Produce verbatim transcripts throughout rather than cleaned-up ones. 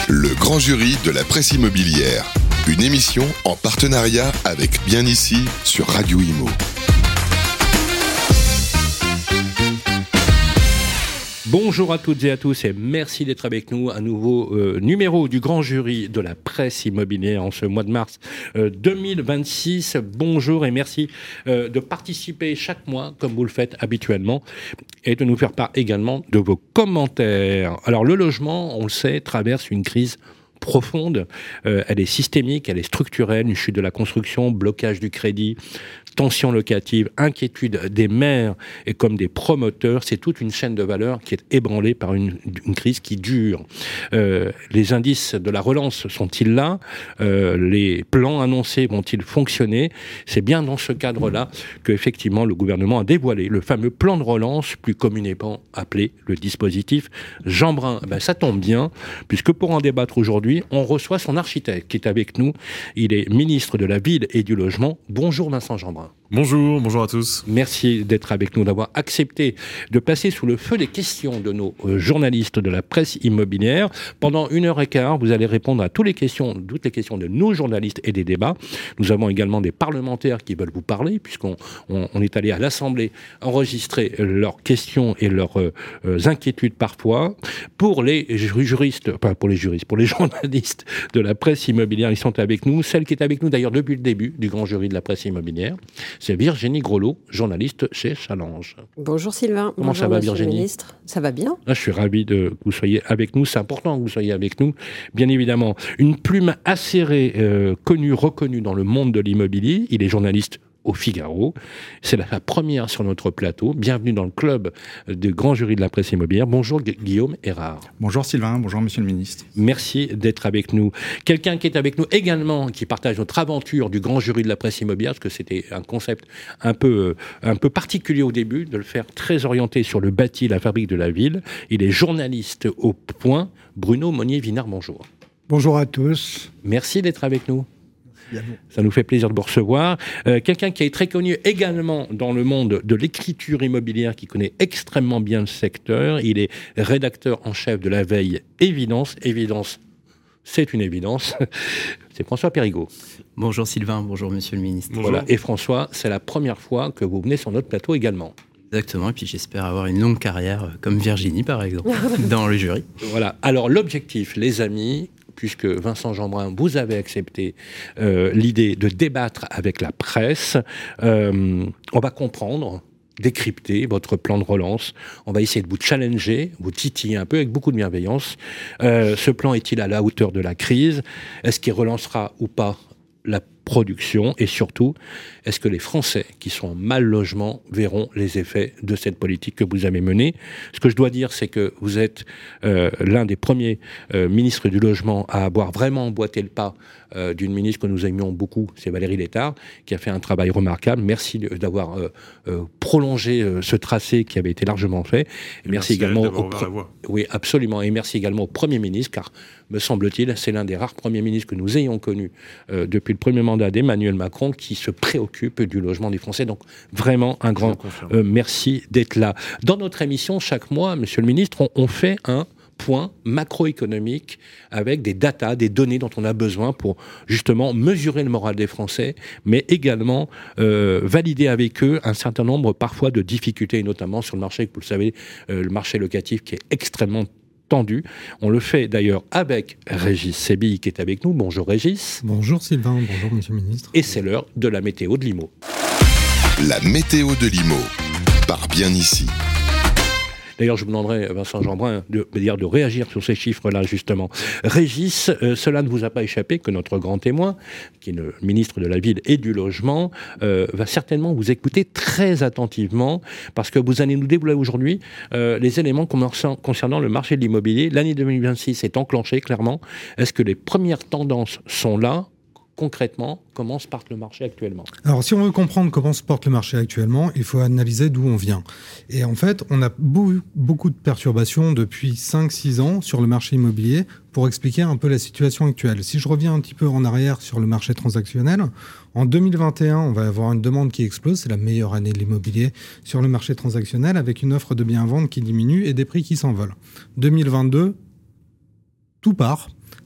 Le grand jury de la presse immobilière. Une émission en partenariat avec Bien Ici sur Radio Imo. Bonjour à toutes et à tous et merci d'être avec nous. Un nouveau euh, numéro du grand jury de la presse immobilière en ce mois de mars euh, deux mille vingt-six. Bonjour et merci euh, de participer chaque mois comme vous le faites habituellement et de nous faire part également de vos commentaires. Alors le logement, on le sait, traverse une crise profonde. Euh, elle est systémique, elle est structurelle, une chute de la construction, blocage du crédit, tension locative, inquiétude des maires et comme des promoteurs, c'est toute une chaîne de valeur qui est ébranlée par une, une crise qui dure. Euh, les indices de la relance sont-ils là ? euh, Les plans annoncés vont-ils fonctionner ? C'est bien dans ce cadre-là que effectivement le gouvernement a dévoilé le fameux plan de relance, plus communément appelé le dispositif Jeanbrun. Ben, ça tombe bien, puisque pour en débattre aujourd'hui, on reçoit son architecte qui est avec nous. Il est ministre de la Ville et du Logement. Bonjour Vincent Jeanbrun. Bonjour, bonjour à tous. Merci d'être avec nous, d'avoir accepté de passer sous le feu des questions de nos euh, journalistes de la presse immobilière. Pendant une heure et quart, vous allez répondre à toutes les questions, toutes les questions de nos journalistes et des débats. Nous avons également des parlementaires qui veulent vous parler, puisqu'on on, on est allé à l'Assemblée enregistrer leurs questions et leurs euh, inquiétudes parfois. Pour les juristes, pas pour les juristes, pour les journalistes de la presse immobilière, ils sont avec nous. Celle qui est avec nous d'ailleurs depuis le début du grand jury de la presse immobilière, c'est Virginie Grelot, journaliste chez Challenge. Bonjour Sylvain. Comment Bonjour, ça va monsieur Virginie ? le ministre. Ça va bien. Là, je suis ravi de, que vous soyez avec nous. C'est important que vous soyez avec nous, bien évidemment. Une plume acérée, euh, connue, reconnue dans le monde de l'immobilier. Il est journaliste au Figaro. C'est la, la première sur notre plateau. Bienvenue dans le club du grand jury de la presse immobilière. Bonjour Gu- Guillaume Erard. Bonjour Sylvain, bonjour Monsieur le Ministre. Merci d'être avec nous. Quelqu'un qui est avec nous également, qui partage notre aventure du grand jury de la presse immobilière, parce que c'était un concept un peu, un peu particulier au début, de le faire très orienté sur le bâti, la fabrique de la ville. Il est journaliste au Point. Bruno Monnier-Vinard, bonjour. Bonjour à tous. Merci d'être avec nous. Ça nous fait plaisir de vous recevoir. Euh, quelqu'un qui est très connu également dans le monde de l'écriture immobilière, qui connaît extrêmement bien le secteur. Il est rédacteur en chef de La Veille Évidence. Évidence, c'est une évidence. C'est François Périgaud. Bonjour Sylvain, bonjour Monsieur le Ministre. Bonjour. Voilà. Et François, c'est la première fois que vous venez sur notre plateau également. Exactement, et puis j'espère avoir une longue carrière, comme Virginie par exemple, dans le jury. Voilà. Alors l'objectif, les amis, puisque Vincent Jeanbrun, vous avez accepté euh, l'idée de débattre avec la presse. Euh, on va comprendre, décrypter votre plan de relance. On va essayer de vous challenger, vous titiller un peu avec beaucoup de bienveillance. Euh, ce plan est-il à la hauteur de la crise ? Est-ce qu'il relancera ou pas la production ? Et surtout, est-ce que les Français qui sont en mal logement verront les effets de cette politique que vous avez menée ? Ce que je dois dire, c'est que vous êtes euh, l'un des premiers euh, ministres du logement à avoir vraiment emboîté le pas euh, d'une ministre que nous aimions beaucoup, c'est Valérie Létard, qui a fait un travail remarquable. Merci d'avoir euh, euh, prolongé euh, ce tracé qui avait été largement fait. Et merci, merci également au pro- oui, absolument. Et merci également au Premier ministre, car me semble-t-il, c'est l'un des rares premiers ministres que nous ayons connus euh, depuis le premier mandat d'Emmanuel Macron qui se préoccupe du logement des Français. Donc vraiment un grand euh, merci d'être là. Dans notre émission, chaque mois, Monsieur le Ministre, on, on fait un point macroéconomique avec des datas, des données dont on a besoin pour justement mesurer le moral des Français, mais également euh, valider avec eux un certain nombre parfois de difficultés, et notamment sur le marché, vous le savez, euh, le marché locatif qui est extrêmement tendu. On le fait d'ailleurs avec Régis Sébilly qui est avec nous. Bonjour Régis. Bonjour Sylvain, bonjour Monsieur le Ministre. Et c'est l'heure de la météo de l'I M O. La météo de l'I M O, par Bien Ici. D'ailleurs, je vous demanderai, Vincent Jeanbrun, de, de réagir sur ces chiffres-là, justement. Régis, euh, cela ne vous a pas échappé que notre grand témoin, qui est le ministre de la Ville et du Logement, euh, va certainement vous écouter très attentivement, parce que vous allez nous dévoiler aujourd'hui euh, les éléments concernant le marché de l'immobilier. L'année deux mille vingt-six est enclenchée, clairement. Est-ce que les premières tendances sont là ? Concrètement, comment se porte le marché actuellement ? Alors, si on veut comprendre comment se porte le marché actuellement, il faut analyser d'où on vient. Et en fait, on a beau, beaucoup de perturbations depuis cinq six ans sur le marché immobilier pour expliquer un peu la situation actuelle. Si je reviens un petit peu en arrière sur le marché transactionnel, en deux mille vingt et un, on va avoir une demande qui explose. C'est la meilleure année de l'immobilier sur le marché transactionnel, avec une offre de biens à vendre qui diminue et des prix qui s'envolent. deux mille vingt-deux, tout part.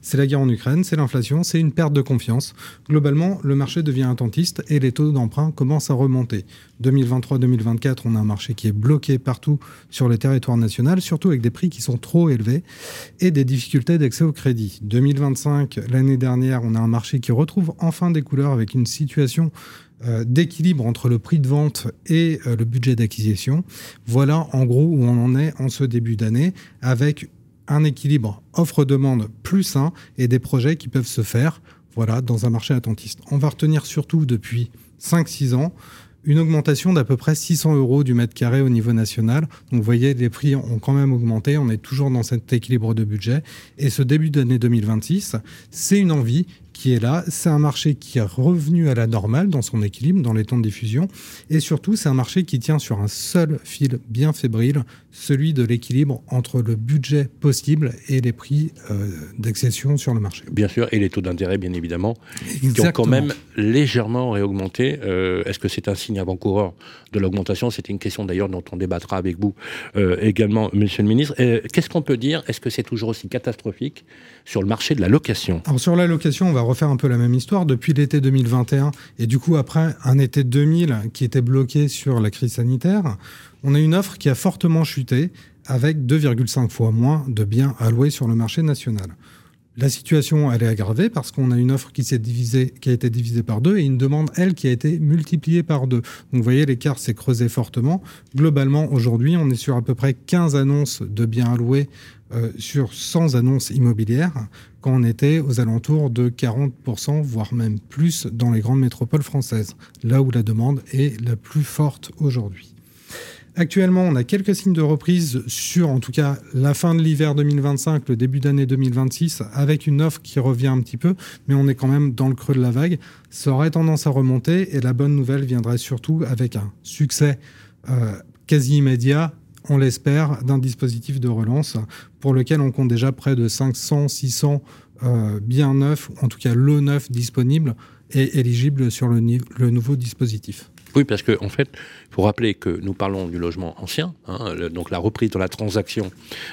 C'est la guerre en Ukraine, c'est l'inflation, c'est une perte de confiance. Globalement, le marché devient attentiste et les taux d'emprunt commencent à remonter. deux mille vingt-trois deux mille vingt-quatre, on a un marché qui est bloqué partout sur le territoire national, surtout avec des prix qui sont trop élevés et des difficultés d'accès au crédit. deux mille vingt-cinq, l'année dernière, on a un marché qui retrouve enfin des couleurs avec une situation euh, d'équilibre entre le prix de vente et euh, le budget d'acquisition. Voilà en gros où on en est en ce début d'année, avec un équilibre offre-demande plus sain et des projets qui peuvent se faire voilà, dans un marché attentiste. On va retenir surtout depuis cinq six ans une augmentation d'à peu près six cents euros du mètre carré au niveau national. Donc vous voyez, les prix ont quand même augmenté, on est toujours dans cet équilibre de budget. Et ce début d'année deux mille vingt-six, c'est une envie qui est là. C'est un marché qui est revenu à la normale dans son équilibre, dans les temps de diffusion. Et surtout, c'est un marché qui tient sur un seul fil bien fébrile, celui de l'équilibre entre le budget possible et les prix euh, d'accession sur le marché. Bien sûr, et les taux d'intérêt, bien évidemment, Exactement. qui ont quand même légèrement réaugmenté. Euh, est-ce que c'est un signe avant-coureur de l'augmentation ? C'était une question d'ailleurs dont on débattra avec vous euh, également, Monsieur le Ministre. Euh, qu'est-ce qu'on peut dire ? Est-ce que c'est toujours aussi catastrophique sur le marché de la location ? Alors sur la location, on va refaire un peu la même histoire. Depuis l'été deux mille vingt et un, et du coup après un été deux mille qui était bloqué sur la crise sanitaire, on a une offre qui a fortement chuté avec deux virgule cinq fois moins de biens alloués sur le marché national. La situation, elle est aggravée parce qu'on a une offre qui s'est divisée, qui a été divisée par deux et une demande, elle, qui a été multipliée par deux. Donc, vous voyez, l'écart s'est creusé fortement. Globalement, aujourd'hui, on est sur à peu près quinze annonces de biens alloués euh, sur cent annonces immobilières, quand on était aux alentours de quarante pour cent, voire même plus, dans les grandes métropoles françaises, là où la demande est la plus forte aujourd'hui. Actuellement, on a quelques signes de reprise sur, en tout cas, la fin de l'hiver deux mille vingt-cinq, le début d'année deux mille vingt-six, avec une offre qui revient un petit peu, mais on est quand même dans le creux de la vague. Ça aurait tendance à remonter, et la bonne nouvelle viendrait surtout avec un succès euh, quasi immédiat, on l'espère, d'un dispositif de relance pour lequel on compte déjà près de cinq cents, six cents euh, biens neufs, en tout cas lots neufs disponibles et éligibles sur le, le nouveau dispositif. Oui, parce qu'en en fait, il faut rappeler que nous parlons du logement ancien, hein, le, donc la reprise de la transaction,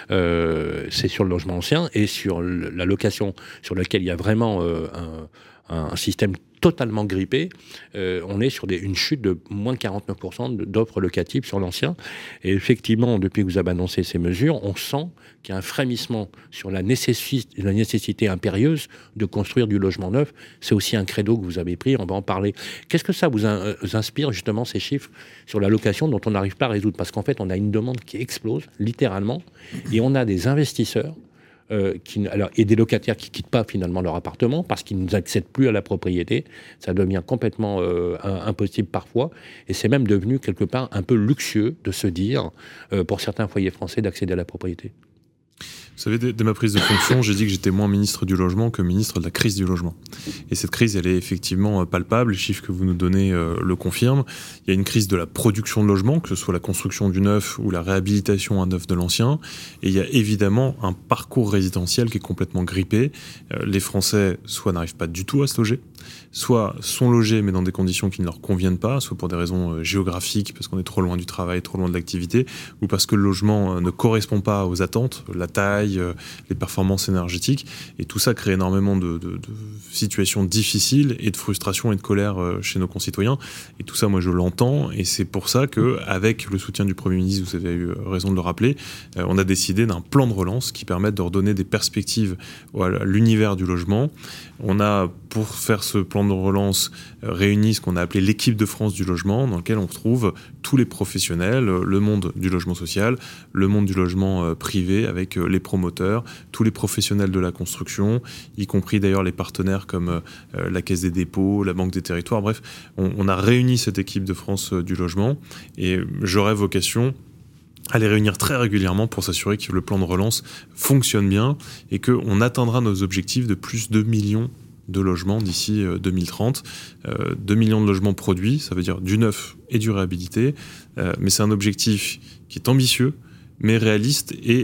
euh, c'est sur le logement ancien, et sur le, la location, sur laquelle il y a vraiment euh, un, un système totalement grippé, euh, on est sur des, une chute de moins de quarante-neuf pour cent d'offres locatives sur l'ancien. Et effectivement, depuis que vous avez annoncé ces mesures, on sent qu'il y a un frémissement sur la nécessité, la nécessité impérieuse de construire du logement neuf. C'est aussi un credo que vous avez pris, on va en parler. Qu'est-ce que ça vous, in, vous inspire, justement, ces chiffres sur la location dont on n'arrive pas à résoudre ? Parce qu'en fait, on a une demande qui explose, littéralement, et on a des investisseurs Euh, qui, alors, et des locataires qui ne quittent pas finalement leur appartement parce qu'ils n'accèdent plus à la propriété. Ça devient complètement euh, impossible parfois. Et c'est même devenu quelque part un peu luxueux de se dire, euh, pour certains foyers français, d'accéder à la propriété. Vous savez, dès, dès ma prise de fonction, j'ai dit que j'étais moins ministre du logement que ministre de la crise du logement. Et cette crise, elle est effectivement palpable. Les chiffres que vous nous donnez euh, le confirment. Il y a une crise de la production de logement, que ce soit la construction du neuf ou la réhabilitation à neuf de l'ancien. Et il y a évidemment un parcours résidentiel qui est complètement grippé. Euh, les Français, soit n'arrivent pas du tout à se loger, soit sont logés mais dans des conditions qui ne leur conviennent pas, soit pour des raisons euh, géographiques, parce qu'on est trop loin du travail, trop loin de l'activité, ou parce que le logement euh, ne correspond pas aux attentes, la taille, euh, les performances énergétiques, et tout ça crée énormément de, de, de situations difficiles et de frustration et de colère euh, chez nos concitoyens, et tout ça moi je l'entends, et c'est pour ça qu'avec le soutien du Premier ministre, vous avez eu raison de le rappeler, euh, on a décidé d'un plan de relance qui permette de redonner des perspectives à l'univers du logement. On a, pour faire ce plan de relance, réuni ce qu'on a appelé l'équipe de France du logement, dans lequel on retrouve tous les professionnels, le monde du logement social, le monde du logement privé avec les promoteurs, tous les professionnels de la construction, y compris d'ailleurs les partenaires comme la Caisse des dépôts, la Banque des territoires. Bref, on, on a réuni cette équipe de France du logement et j'aurais vocation à les réunir très régulièrement pour s'assurer que le plan de relance fonctionne bien et qu'on atteindra nos objectifs de plus de deux millions de logements d'ici deux mille trente. Euh, deux millions de logements produits, ça veut dire du neuf et du réhabilité. Euh, mais c'est un objectif qui est ambitieux, mais réaliste et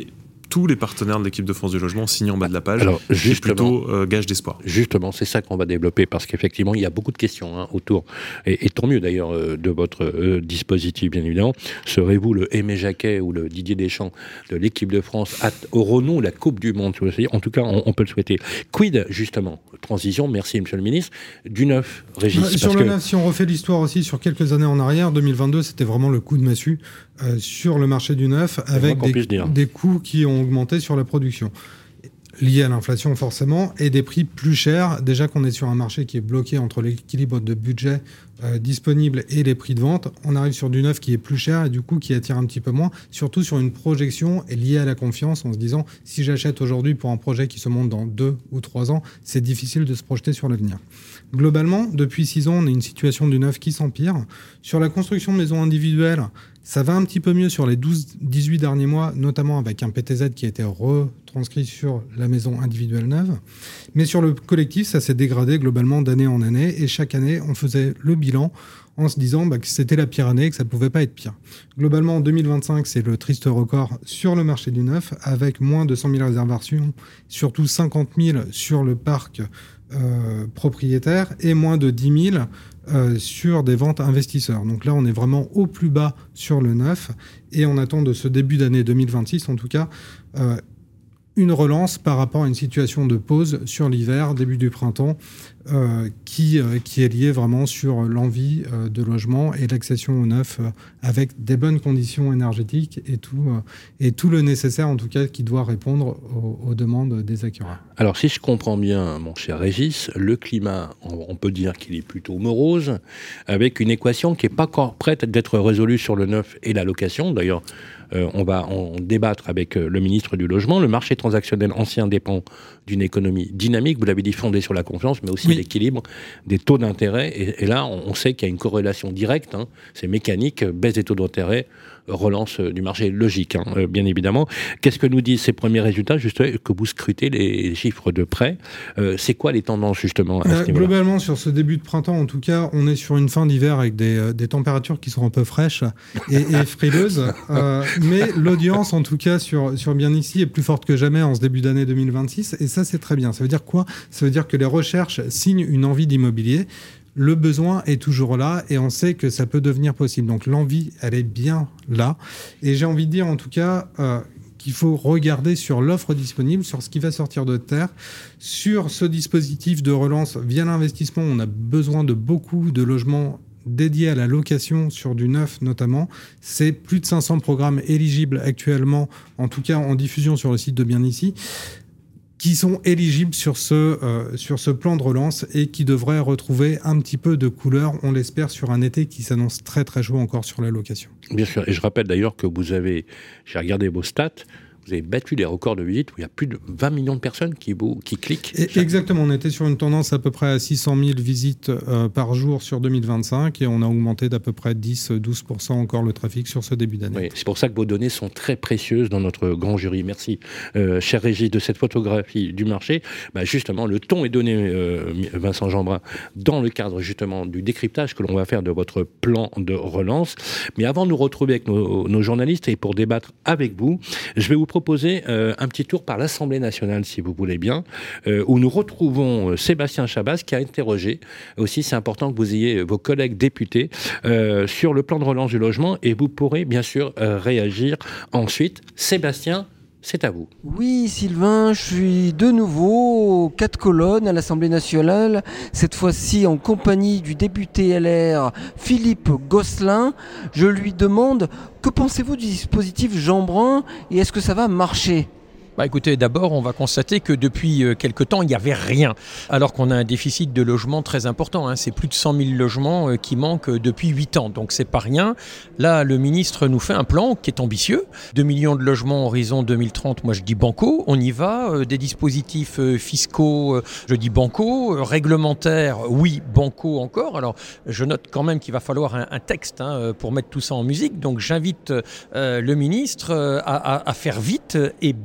tous les partenaires de l'équipe de France du logement signent en bas de la page. Alors, c'est plutôt euh, gage d'espoir. Justement, c'est ça qu'on va développer parce qu'effectivement, il y a beaucoup de questions hein, autour, et, et tant mieux d'ailleurs euh, de votre euh, dispositif, bien évidemment. Serez-vous le Aimé Jacquet ou le Didier Deschamps de l'équipe de France? Aurons-nous la Coupe du Monde? En tout cas, on, on peut le souhaiter. Quid, justement, transition, merci Monsieur le Ministre, du neuf, Régis. Bah, sur parce le que... neuf, si on refait l'histoire aussi sur quelques années en arrière, deux mille vingt-deux, c'était vraiment le coup de massue euh, sur le marché du neuf, avec des, des coûts qui ont augmenté sur la production, liés à l'inflation forcément, et des prix plus chers, déjà qu'on est sur un marché qui est bloqué entre l'équilibre de budget euh, disponible et les prix de vente. On arrive sur du neuf qui est plus cher et du coup qui attire un petit peu moins, surtout sur une projection liée à la confiance, en se disant si j'achète aujourd'hui pour un projet qui se monte dans deux ou trois ans, c'est difficile de se projeter sur l'avenir. Globalement, depuis six ans, on a une situation du neuf qui s'empire. Sur la construction de maisons individuelles, ça va un petit peu mieux sur les douze dix-huit derniers mois, notamment avec un P T Z qui a été retranscrit sur la maison individuelle neuve. Mais sur le collectif, ça s'est dégradé globalement d'année en année. Et chaque année, on faisait le bilan en se disant bah, que c'était la pire année et que ça ne pouvait pas être pire. Globalement, en deux mille vingt-cinq, c'est le triste record sur le marché du neuf, avec moins de cent mille réservations, surtout cinquante mille sur le parc euh, propriétaire et moins de dix mille Euh, sur des ventes investisseurs. Donc là, on est vraiment au plus bas sur le neuf et on attend de ce début d'année deux mille vingt-six, en tout cas, euh, une relance par rapport à une situation de pause sur l'hiver, début du printemps, euh, qui, euh, qui est liée vraiment sur l'envie euh, de logement et l'accession au neuf euh, avec des bonnes conditions énergétiques et tout, euh, et tout le nécessaire, en tout cas, qui doit répondre aux, aux demandes des acquéreurs. Alors, si je comprends bien, mon cher Régis, le climat, on, on peut dire qu'il est plutôt morose, avec une équation qui n'est pas encore prête d'être résolue sur le neuf et la location. D'ailleurs, Euh, on va en débattre avec euh, le ministre du Logement. Le marché transactionnel ancien dépend d'une économie dynamique, vous l'avez dit, fondée sur la confiance, mais aussi oui. l'équilibre des taux d'intérêt. Et, et là, on, on sait qu'il y a une corrélation directe, hein, c'est mécanique, baisse des taux d'intérêt, relance du marché, logique, hein, euh, bien évidemment. Qu'est-ce que nous disent ces premiers résultats, justement, que vous scrutez les chiffres de près euh, C'est quoi les tendances, justement, à euh, ce Globalement, sur ce début de printemps, en tout cas, on est sur une fin d'hiver avec des, euh, des températures qui sont un peu fraîches et, et frileuses. Euh, mais l'audience, en tout cas, sur, sur Bien Ici, est plus forte que jamais en ce début d'année deux mille vingt-six. Et ça, c'est très bien. Ça veut dire quoi? Ça veut dire que les recherches signent une envie d'immobilier. Le besoin est toujours là et on sait que ça peut devenir possible. Donc l'envie, elle est bien là. Et j'ai envie de dire, en tout cas, euh, qu'il faut regarder sur l'offre disponible, sur ce qui va sortir de terre, sur ce dispositif de relance via l'investissement. On a besoin de beaucoup de logements dédiés à la location, sur du neuf notamment. C'est plus de cinq cents programmes éligibles actuellement, en tout cas en diffusion sur le site de Bien Ici, qui sont éligibles sur ce, euh, sur ce plan de relance et qui devraient retrouver un petit peu de couleur, on l'espère, sur un été qui s'annonce très très chaud encore sur la location. Bien sûr, et je rappelle d'ailleurs que vous avez, j'ai regardé vos stats, vous avez battu des records de visites où il y a plus de vingt millions de personnes qui, qui cliquent. Et exactement, on était sur une tendance à peu près à six cent mille visites euh, par jour sur deux mille vingt-cinq et on a augmenté d'à peu près dix à douze pour cent encore le trafic sur ce début d'année. Oui, c'est pour ça que vos données sont très précieuses dans notre grand jury. Merci, euh, cher Régis, de cette photographie du marché. Bah, justement, le ton est donné, euh, Vincent Jeanbrun, dans le cadre justement du décryptage que l'on va faire de votre plan de relance. Mais avant de nous retrouver avec nos, nos journalistes et pour débattre avec vous, je vais vous proposer euh, un petit tour par l'Assemblée nationale, si vous voulez bien, euh, où nous retrouvons euh, Sébastien Chabas qui a interrogé. Aussi, c'est important que vous ayez vos collègues députés euh, sur le plan de relance du logement et vous pourrez bien sûr euh, réagir ensuite. Sébastien, c'est à vous. Oui, Sylvain, je suis de nouveau aux quatre colonnes à l'Assemblée nationale, cette fois-ci en compagnie du député L R Philippe Gosselin. Je lui demande, que pensez-vous du dispositif Jeanbrun et est-ce que ça va marcher ? Bah écoutez, d'abord, on va constater que depuis euh, quelque temps, il n'y avait rien, alors qu'on a un déficit de logement très important. Hein. C'est plus de cent mille logements euh, qui manquent depuis huit ans, donc c'est pas rien. Là, le ministre nous fait un plan qui est ambitieux. deux millions de logements horizon deux mille trente, moi je dis banco, on y va. Euh, des dispositifs euh, fiscaux, euh, je dis banco. Euh, réglementaires, oui, banco encore. Alors, je note quand même qu'il va falloir un, un texte hein, pour mettre tout ça en musique. Donc, j'invite euh, le ministre euh, à, à, à faire vite et bien, si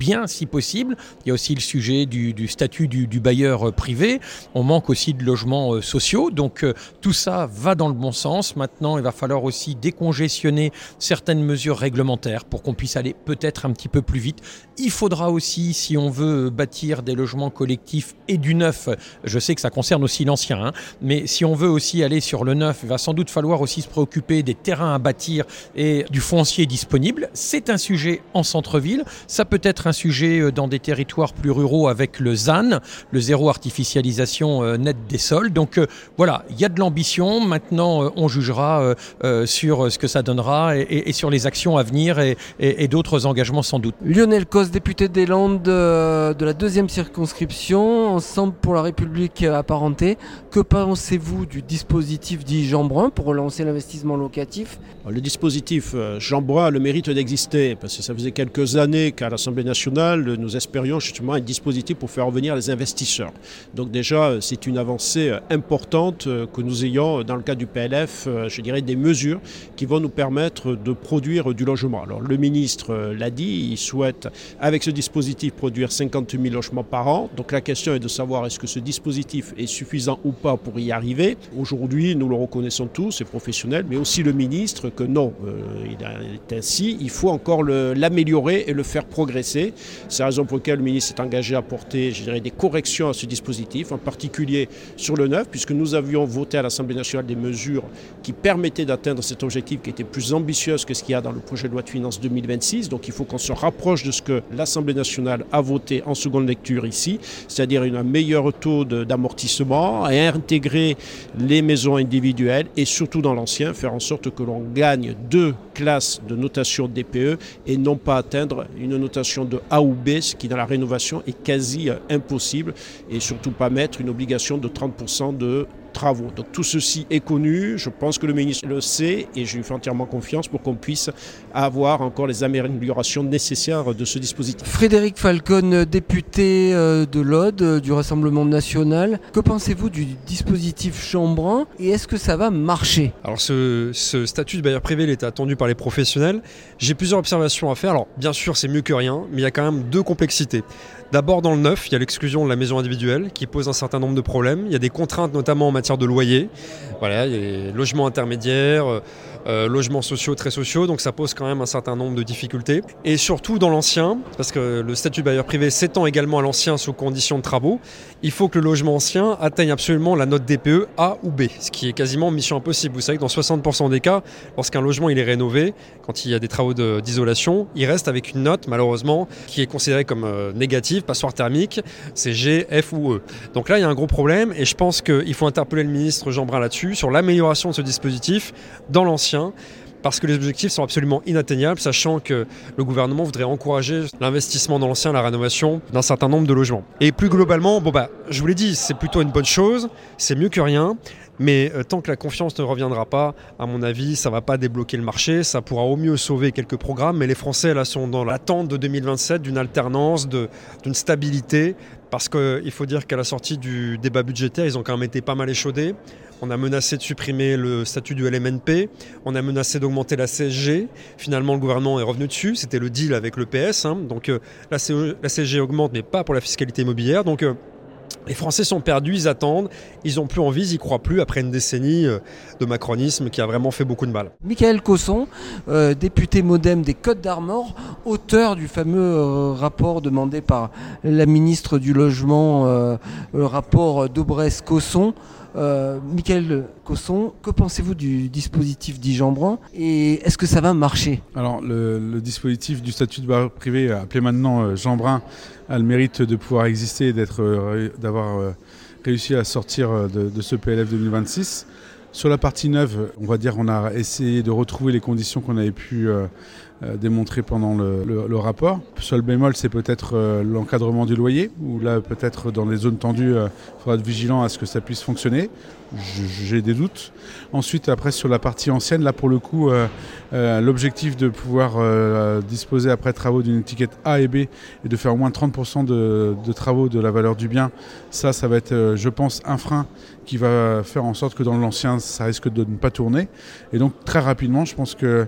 si possible. Il y a aussi le sujet du, du statut du, du bailleur privé. On manque aussi de logements euh, sociaux. Donc euh, tout ça va dans le bon sens. Maintenant, il va falloir aussi décongestionner certaines mesures réglementaires pour qu'on puisse aller peut-être un petit peu plus vite. Il faudra aussi, si on veut bâtir des logements collectifs et du neuf, je sais que ça concerne aussi l'ancien, hein, mais si on veut aussi aller sur le neuf, il va sans doute falloir aussi se préoccuper des terrains à bâtir et du foncier disponible. C'est un sujet en centre-ville, ça peut être un sujet dans des territoires plus ruraux avec le Z A N, le zéro artificialisation nette des sols. Donc euh, voilà, il y a de l'ambition. Maintenant, euh, on jugera euh, euh, sur ce que ça donnera et, et, et sur les actions à venir et, et, et d'autres engagements sans doute. Lionel Cos, député des Landes euh, de la deuxième circonscription, Ensemble pour la République apparenté. Que pensez-vous du dispositif dit Jean Brun pour relancer l'investissement locatif ? Le dispositif Jean Brun a le mérite d'exister parce que ça faisait quelques années qu'à l'Assemblée nationale, nous espérions justement un dispositif pour faire revenir les investisseurs. Donc déjà, c'est une avancée importante que nous ayons dans le cadre du P L F, je dirais des mesures qui vont nous permettre de produire du logement. Alors le ministre l'a dit, il souhaite avec ce dispositif produire cinquante mille logements par an. Donc la question est de savoir est-ce que ce dispositif est suffisant ou pas pour y arriver. Aujourd'hui, nous le reconnaissons tous, les professionnels, mais aussi le ministre, que non, euh, il est ainsi. Il faut encore le, l'améliorer et le faire progresser. C'est la raison pour laquelle le ministre s'est engagé à apporter, je dirais, des corrections à ce dispositif, en particulier sur le neuf, puisque nous avions voté à l'Assemblée nationale des mesures qui permettaient d'atteindre cet objectif qui était plus ambitieux que ce qu'il y a dans le projet de loi de finances deux mille vingt-six. Donc il faut qu'on se rapproche de ce que l'Assemblée nationale a voté en seconde lecture ici, c'est-à-dire un meilleur taux de, d'amortissement, et intégrer les maisons individuelles et surtout dans l'ancien, faire en sorte que l'on gagne deux classes de notation D P E et non pas atteindre une notation de A ou B, ce qui dans la rénovation est quasi impossible, et surtout pas mettre une obligation de trente pour cent de travaux. Donc tout ceci est connu, je pense que le ministre le sait et je lui fais entièrement confiance pour qu'on puisse avoir encore les améliorations nécessaires de ce dispositif. Frédéric Falcon, député de l'Aude du Rassemblement national, que pensez-vous du dispositif Jean Brun et est-ce que ça va marcher ? Alors ce, ce statut de bailleur privé il est attendu par les professionnels. J'ai plusieurs observations à faire. Alors bien sûr c'est mieux que rien, mais il y a quand même deux complexités. D'abord, dans le neuf, il y a l'exclusion de la maison individuelle qui pose un certain nombre de problèmes. Il y a des contraintes, notamment en matière de loyer. Voilà, il y a les logements intermédiaires, euh, logements sociaux, très sociaux. Donc ça pose quand même un certain nombre de difficultés. Et surtout dans l'ancien, parce que le statut bailleur privé s'étend également à l'ancien sous condition de travaux, il faut que le logement ancien atteigne absolument la note D P E A ou B, ce qui est quasiment mission impossible. Vous savez que dans soixante pour cent des cas, lorsqu'un logement il est rénové, quand il y a des travaux de, d'isolation, il reste avec une note, malheureusement, qui est considérée comme euh, négative, passoire thermique, c'est G, F ou E. Donc là, il y a un gros problème et je pense qu'il faut interpeller le ministre Jean Brun là-dessus, sur l'amélioration de ce dispositif dans l'ancien, parce que les objectifs sont absolument inatteignables, sachant que le gouvernement voudrait encourager l'investissement dans l'ancien, la rénovation d'un certain nombre de logements. Et plus globalement, bon bah, je vous l'ai dit, c'est plutôt une bonne chose, c'est mieux que rien. Mais euh, tant que la confiance ne reviendra pas, à mon avis, ça ne va pas débloquer le marché. Ça pourra au mieux sauver quelques programmes. Mais les Français là, sont dans l'attente de deux mille vingt-sept, d'une alternance, de, d'une stabilité. Parce qu'il faut dire qu'à la sortie du débat budgétaire, ils ont quand même été pas mal échaudés. On a menacé de supprimer le statut du L M N P. On a menacé d'augmenter la C S G. Finalement, le gouvernement est revenu dessus. C'était le deal avec le P S. Hein. Donc euh, la, C E, la C S G augmente, mais pas pour la fiscalité immobilière. Donc... Euh, Les Français sont perdus, ils attendent, ils n'ont plus envie, ils n'y croient plus après une décennie de macronisme qui a vraiment fait beaucoup de mal. Michael Cosson, euh, député MoDem des Côtes-d'Armor, auteur du fameux euh, rapport demandé par la ministre du Logement, euh, le rapport Daubresse-Cosson. Euh, Michael Cosson, que pensez-vous du dispositif dit Jean Brun et est-ce que ça va marcher ? Alors le, le dispositif du statut de bailleur privé appelé maintenant euh, Jean Brun a le mérite de pouvoir exister et d'être, euh, d'avoir euh, réussi à sortir de, de ce P L F deux mille vingt-six. Sur la partie neuve, on va dire on a essayé de retrouver les conditions qu'on avait pu euh, euh, démontrer pendant le, le, le rapport. Seul bémol, c'est peut-être euh, l'encadrement du loyer, où là peut-être dans les zones tendues, il euh, faudra être vigilant à ce que ça puisse fonctionner. Je, j'ai des doutes. Ensuite, après sur la partie ancienne, là pour le coup, euh, euh, l'objectif de pouvoir euh, disposer après travaux d'une étiquette A et B et de faire au moins trente pour cent de, de travaux de la valeur du bien, ça, ça va être, euh, je pense, un frein qui va faire en sorte que dans l'ancien, ça risque de ne pas tourner. Et donc très rapidement, je pense que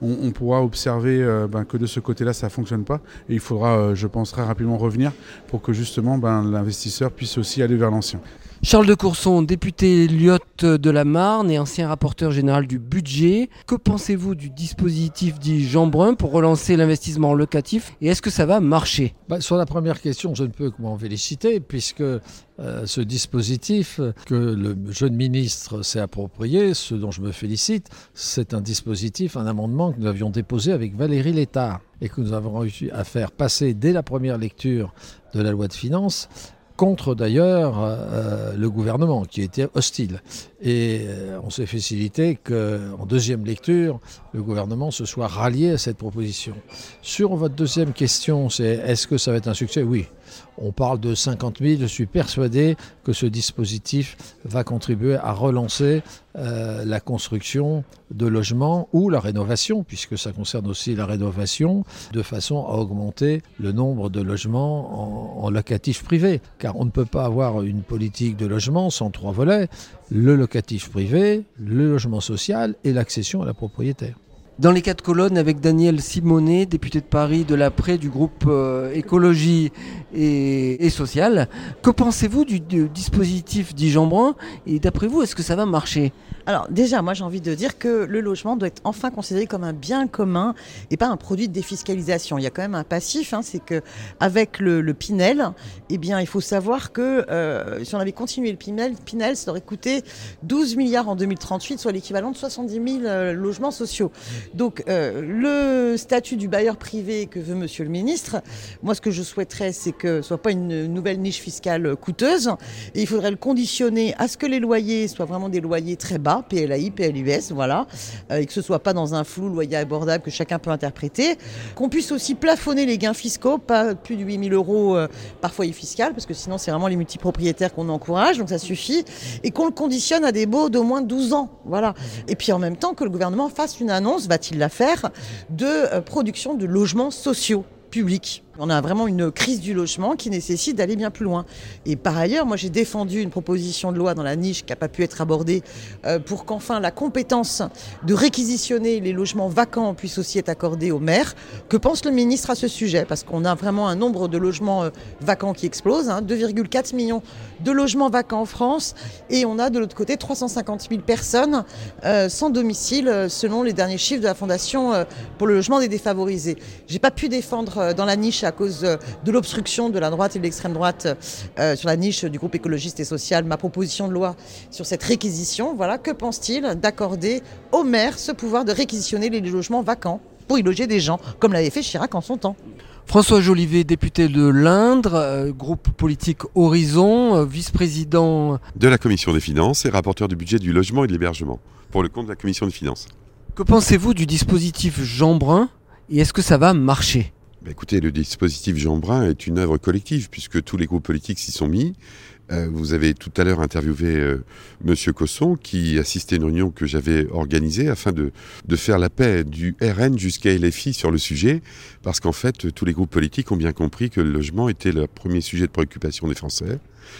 on, on pourra observer euh, ben, que de ce côté-là, ça ne fonctionne pas. Et il faudra, euh, je pense, très rapidement revenir pour que justement ben, l'investisseur puisse aussi aller vers l'ancien. Charles de Courson, député Lyotte de la Marne et ancien rapporteur général du budget. Que pensez-vous du dispositif dit Jean Brun pour relancer l'investissement locatif et est-ce que ça va marcher ? Bah, sur la première question, je ne peux que m'en féliciter puisque euh, ce dispositif que le jeune ministre s'est approprié, ce dont je me félicite, c'est un dispositif, un amendement que nous avions déposé avec Valérie Létard et que nous avons réussi à faire passer dès la première lecture de la loi de finances, contre d'ailleurs euh, le gouvernement qui était hostile. Et euh, on s'est félicité qu'en deuxième lecture, le gouvernement se soit rallié à cette proposition. Sur votre deuxième question, c'est est-ce que ça va être un succès ? Oui. On parle de cinquante mille, je suis persuadé que ce dispositif va contribuer à relancer euh, la construction de logements ou la rénovation, puisque ça concerne aussi la rénovation, de façon à augmenter le nombre de logements en, en locatif privé. Car on ne peut pas avoir une politique de logement sans trois volets, le locatif privé, le logement social et l'accession à la propriété. Dans les quatre colonnes, avec Daniel Simonet, député de Paris de l'Après du groupe euh, Écologie et, et Social. Que pensez-vous du, du dispositif dit Jean Brun ? Et d'après vous, est-ce que ça va marcher ? Alors déjà, moi j'ai envie de dire que le logement doit être enfin considéré comme un bien commun et pas un produit de défiscalisation. Il y a quand même un passif, hein, c'est qu'avec le, le Pinel, eh bien, il faut savoir que euh, si on avait continué le Pinel, Pinel, ça aurait coûté douze milliards en deux mille trente-huit, soit l'équivalent de soixante-dix mille euh, logements sociaux. Donc euh, le statut du bailleur privé que veut Monsieur le Ministre, moi ce que je souhaiterais c'est que ce ne soit pas une nouvelle niche fiscale coûteuse et il faudrait le conditionner à ce que les loyers soient vraiment des loyers très bas, P L A I, P L U S, voilà, euh, et que ce ne soit pas dans un flou loyer abordable que chacun peut interpréter, qu'on puisse aussi plafonner les gains fiscaux, pas plus de huit mille euros euh, par foyer fiscal, parce que sinon c'est vraiment les multipropriétaires qu'on encourage, donc ça suffit, et qu'on le conditionne à des baux d'au moins douze ans, voilà. Et puis en même temps que le gouvernement fasse une annonce, va-t-il la faire, de euh, production de logements sociaux publics. On a vraiment une crise du logement qui nécessite d'aller bien plus loin. Et par ailleurs, moi j'ai défendu une proposition de loi dans la niche qui n'a pas pu être abordée euh, pour qu'enfin la compétence de réquisitionner les logements vacants puisse aussi être accordée aux maires. Que pense le ministre à ce sujet ? Parce qu'on a vraiment un nombre de logements euh, vacants qui explose, hein, deux virgule quatre millions de logements vacants en France et on a de l'autre côté trois cent cinquante mille personnes euh, sans domicile euh, selon les derniers chiffres de la Fondation euh, pour le logement des défavorisés. J'ai pas pu défendre euh, dans la niche à cause de l'obstruction de la droite et de l'extrême droite euh, sur la niche du groupe écologiste et social, ma proposition de loi sur cette réquisition. Voilà, que pense-t-il d'accorder aux maires ce pouvoir de réquisitionner les logements vacants pour y loger des gens, comme l'avait fait Chirac en son temps ? François Jolivet, député de l'Indre, euh, groupe politique Horizon, euh, vice-président de la Commission des Finances et rapporteur du budget du logement et de l'hébergement, pour le compte de la Commission des Finances. Que pensez-vous du dispositif Jean Brun et est-ce que ça va marcher ? Bah écoutez, le dispositif Jean Brun est une œuvre collective puisque tous les groupes politiques s'y sont mis. Euh, vous avez tout à l'heure interviewé euh, Monsieur Cosson qui assistait à une réunion que j'avais organisée afin de, de faire la paix du R N jusqu'à L F I sur le sujet parce qu'en fait, tous les groupes politiques ont bien compris que le logement était le premier sujet de préoccupation des Français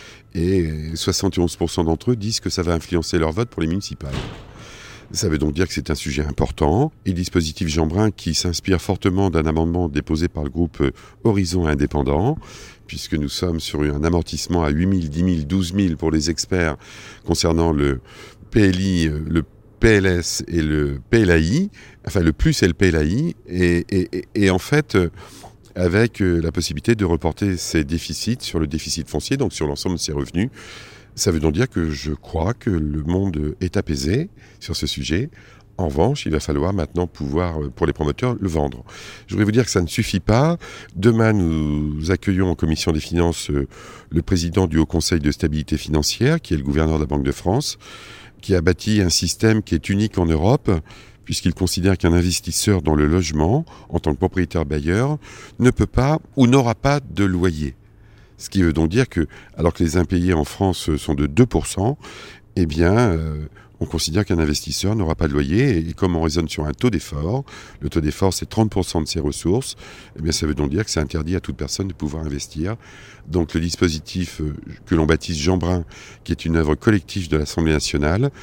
et soixante et onze pour cent d'entre eux disent que ça va influencer leur vote pour les municipales. Ça veut donc dire que c'est un sujet important. Et le dispositif Jean Brun qui s'inspire fortement d'un amendement déposé par le groupe Horizon Indépendant, puisque nous sommes sur un amortissement à huit mille, dix mille, douze mille pour les experts concernant le P L I, le P L S et le P L A I, enfin le plus et le P L A I, et, et, et en fait avec la possibilité de reporter ces déficits sur le déficit foncier, donc sur l'ensemble de ses revenus. Ça veut donc dire que je crois que le monde est apaisé sur ce sujet. En revanche, il va falloir maintenant pouvoir, pour les promoteurs, le vendre. Je voudrais vous dire que ça ne suffit pas. Demain, nous accueillons en commission des finances le président du Haut Conseil de stabilité financière, qui est le gouverneur de la Banque de France, qui a bâti un système qui est unique en Europe, puisqu'il considère qu'un investisseur dans le logement, en tant que propriétaire bailleur, ne peut pas ou n'aura pas de loyer. Ce qui veut donc dire que, alors que les impayés en France sont de deux pour cent, eh bien, euh, on considère qu'un investisseur n'aura pas de loyer. Et, et comme on raisonne sur un taux d'effort, le taux d'effort c'est trente pour cent de ses ressources, eh bien, ça veut donc dire que c'est interdit à toute personne de pouvoir investir. Donc le dispositif euh, que l'on baptise Jean Brun, qui est une œuvre collective de l'Assemblée nationale,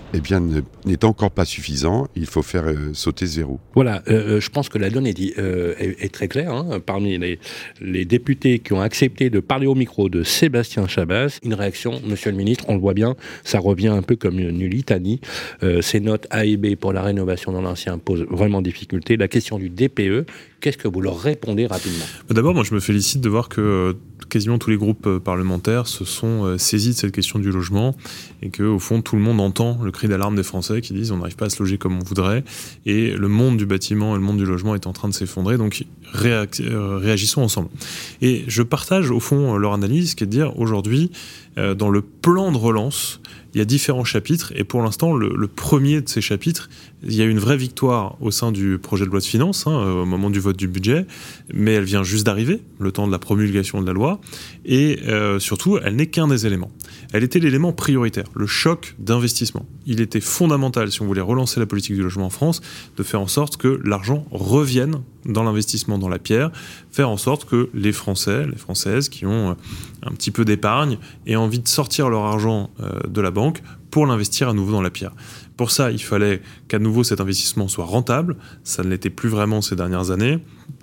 eh bien, ne, n'est encore pas suffisant. Il faut faire euh, sauter ce verrou. Voilà, euh, je pense que la donne est, dit, euh, est, est très claire. Hein. Parmi les, les députés qui ont accepté de parler au micro de Sébastien Chabas, une réaction, monsieur le ministre, on le voit bien, ça revient un peu comme une litanie. Euh, ces notes A et B pour la rénovation dans l'ancien posent vraiment difficulté. La question du D P E, qu'est-ce que vous leur répondez rapidement ? D'abord, moi je me félicite de voir que euh, quasiment tous les groupes euh, parlementaires se sont euh, saisis de cette question du logement et que au fond tout le monde entend le cri d'alarme des Français qui disent on n'arrive pas à se loger comme on voudrait et le monde du bâtiment et le monde du logement est en train de s'effondrer, donc réac- euh, réagissons ensemble. Et je partage au fond leur analyse qui est de dire aujourd'hui euh, dans le plan de relance il y a différents chapitres et pour l'instant le, le premier de ces chapitres, il y a une vraie victoire au sein du projet de loi de finances hein, au moment du vote du budget, mais elle vient juste d'arriver, le temps de la promulgation de la loi, et euh, surtout elle n'est qu'un des éléments. Elle était l'élément prioritaire, le choc d'investissement. Il était fondamental, si on voulait relancer la politique du logement en France, de faire en sorte que l'argent revienne dans l'investissement dans la pierre, faire en sorte que les Français, les Françaises qui ont un petit peu d'épargne aient envie de sortir leur argent de la banque pour l'investir à nouveau dans la pierre. Pour ça, il fallait qu'à nouveau cet investissement soit rentable. Ça ne l'était plus vraiment ces dernières années.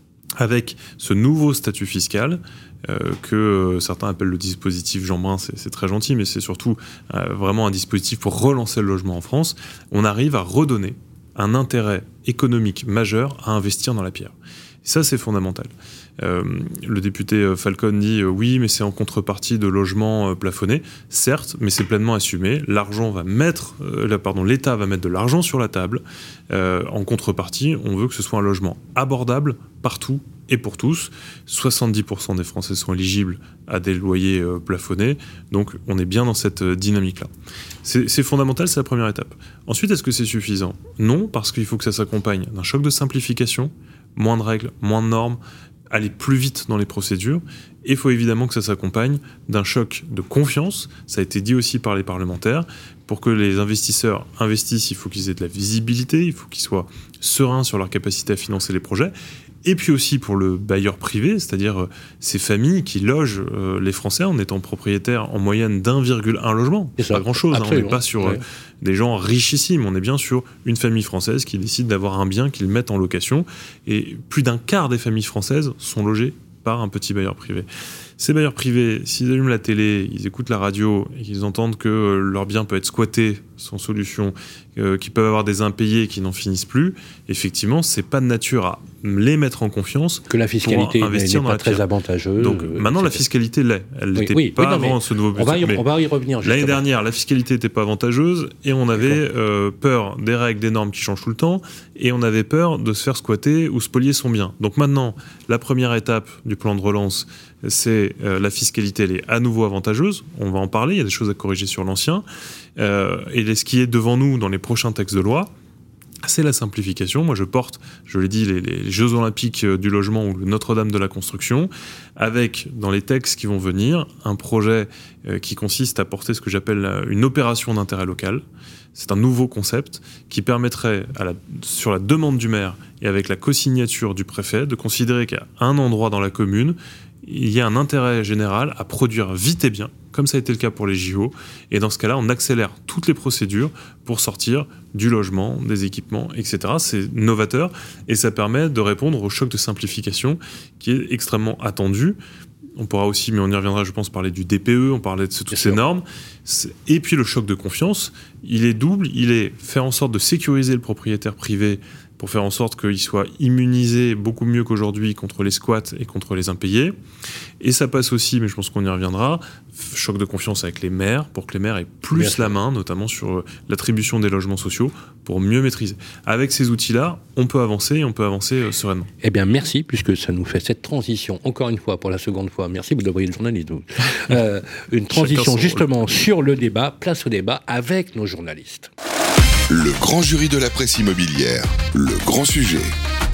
Avec ce nouveau statut fiscal, euh, que certains appellent le dispositif Jeanbrun, c'est, c'est très gentil, mais c'est surtout euh, vraiment un dispositif pour relancer le logement en France, on arrive à redonner un intérêt économique majeur à investir dans la pierre. Et ça, c'est fondamental. Euh, le député Falcon dit euh, oui, mais c'est en contrepartie de logements euh, plafonnés. Certes, mais c'est pleinement assumé. L'argent va mettre, euh, là, pardon, l'État va mettre de l'argent sur la table. Euh, en contrepartie, on veut que ce soit un logement abordable partout et pour tous. soixante-dix pour cent des Français sont éligibles à des loyers euh, plafonnés. Donc, on est bien dans cette euh, dynamique-là. C'est, c'est fondamental, c'est la première étape. Ensuite, est-ce que c'est suffisant ? Non, parce qu'il faut que ça s'accompagne d'un choc de simplification, moins de règles, moins de normes, aller plus vite dans les procédures, et il faut évidemment que ça s'accompagne d'un choc de confiance, ça a été dit aussi par les parlementaires, pour que les investisseurs investissent, il faut qu'ils aient de la visibilité, il faut qu'ils soient sereins sur leur capacité à financer les projets, et puis aussi pour le bailleur privé, c'est-à-dire euh, ces familles qui logent euh, les Français en étant propriétaires en moyenne d'un virgule un logement. C'est pas grand-chose, hein, on n'est pas sur ouais. euh, des gens richissimes, on est bien sur une famille française qui décide d'avoir un bien qu'ils mettent en location, et plus d'un quart des familles françaises sont logées par un petit bailleur privé. Ces bailleurs privés, s'ils allument la télé, ils écoutent la radio et qu'ils entendent que euh, leur bien peut être squatté sans solution, euh, qu'ils peuvent avoir des impayés qui n'en finissent plus, effectivement, c'est pas de nature à les mettre en confiance. Que la fiscalité n'est, n'est pas très avantageuse. Donc euh, maintenant, la fiscalité l'est. Elle n'était oui, oui, pas oui, non, avant ce nouveau budget. On va y, on va y revenir. Justement. L'année dernière, la fiscalité n'était pas avantageuse et on avait euh, peur des règles, des normes qui changent tout le temps et on avait peur de se faire squatter ou spolier son bien. Donc maintenant, la première étape du plan de relance, c'est euh, la fiscalité, elle est à nouveau avantageuse. On va en parler, il y a des choses à corriger sur l'ancien. Euh, et ce qui est devant nous dans les prochains textes de loi, c'est la simplification. Moi, je porte, je l'ai dit, les, les Jeux Olympiques du logement ou le Notre-Dame de la construction, avec, dans les textes qui vont venir, un projet euh, qui consiste à porter ce que j'appelle une opération d'intérêt local. C'est un nouveau concept qui permettrait, à la, sur la demande du maire et avec la co-signature du préfet, de considérer qu'à un endroit dans la commune, il y a un intérêt général à produire vite et bien, comme ça a été le cas pour les J O. Et dans ce cas-là, on accélère toutes les procédures pour sortir du logement, des équipements, et cetera. C'est novateur et ça permet de répondre au choc de simplification qui est extrêmement attendu. On pourra aussi, mais on y reviendra, je pense, parler du D P E, on parlait de toutes Bien ces sûr. normes. Et puis le choc de confiance, il est double. Il est faire en sorte de sécuriser le propriétaire privé pour faire en sorte qu'il soit immunisé beaucoup mieux qu'aujourd'hui contre les squats et contre les impayés. Et ça passe aussi, mais je pense qu'on y reviendra, choc de confiance avec les maires, pour que les maires aient plus Bien la main, notamment sur l'attribution des logements sociaux, pour mieux maîtriser. Avec ces outils-là, on peut avancer et on peut avancer euh, sereinement. Eh bien, merci, puisque ça nous fait cette transition, encore une fois, pour la seconde fois, merci, vous devriez le journaliste, vous. Euh, une transition justement rôle. sur le débat, place au débat avec nos journalistes. Le grand jury de la presse immobilière, le grand sujet.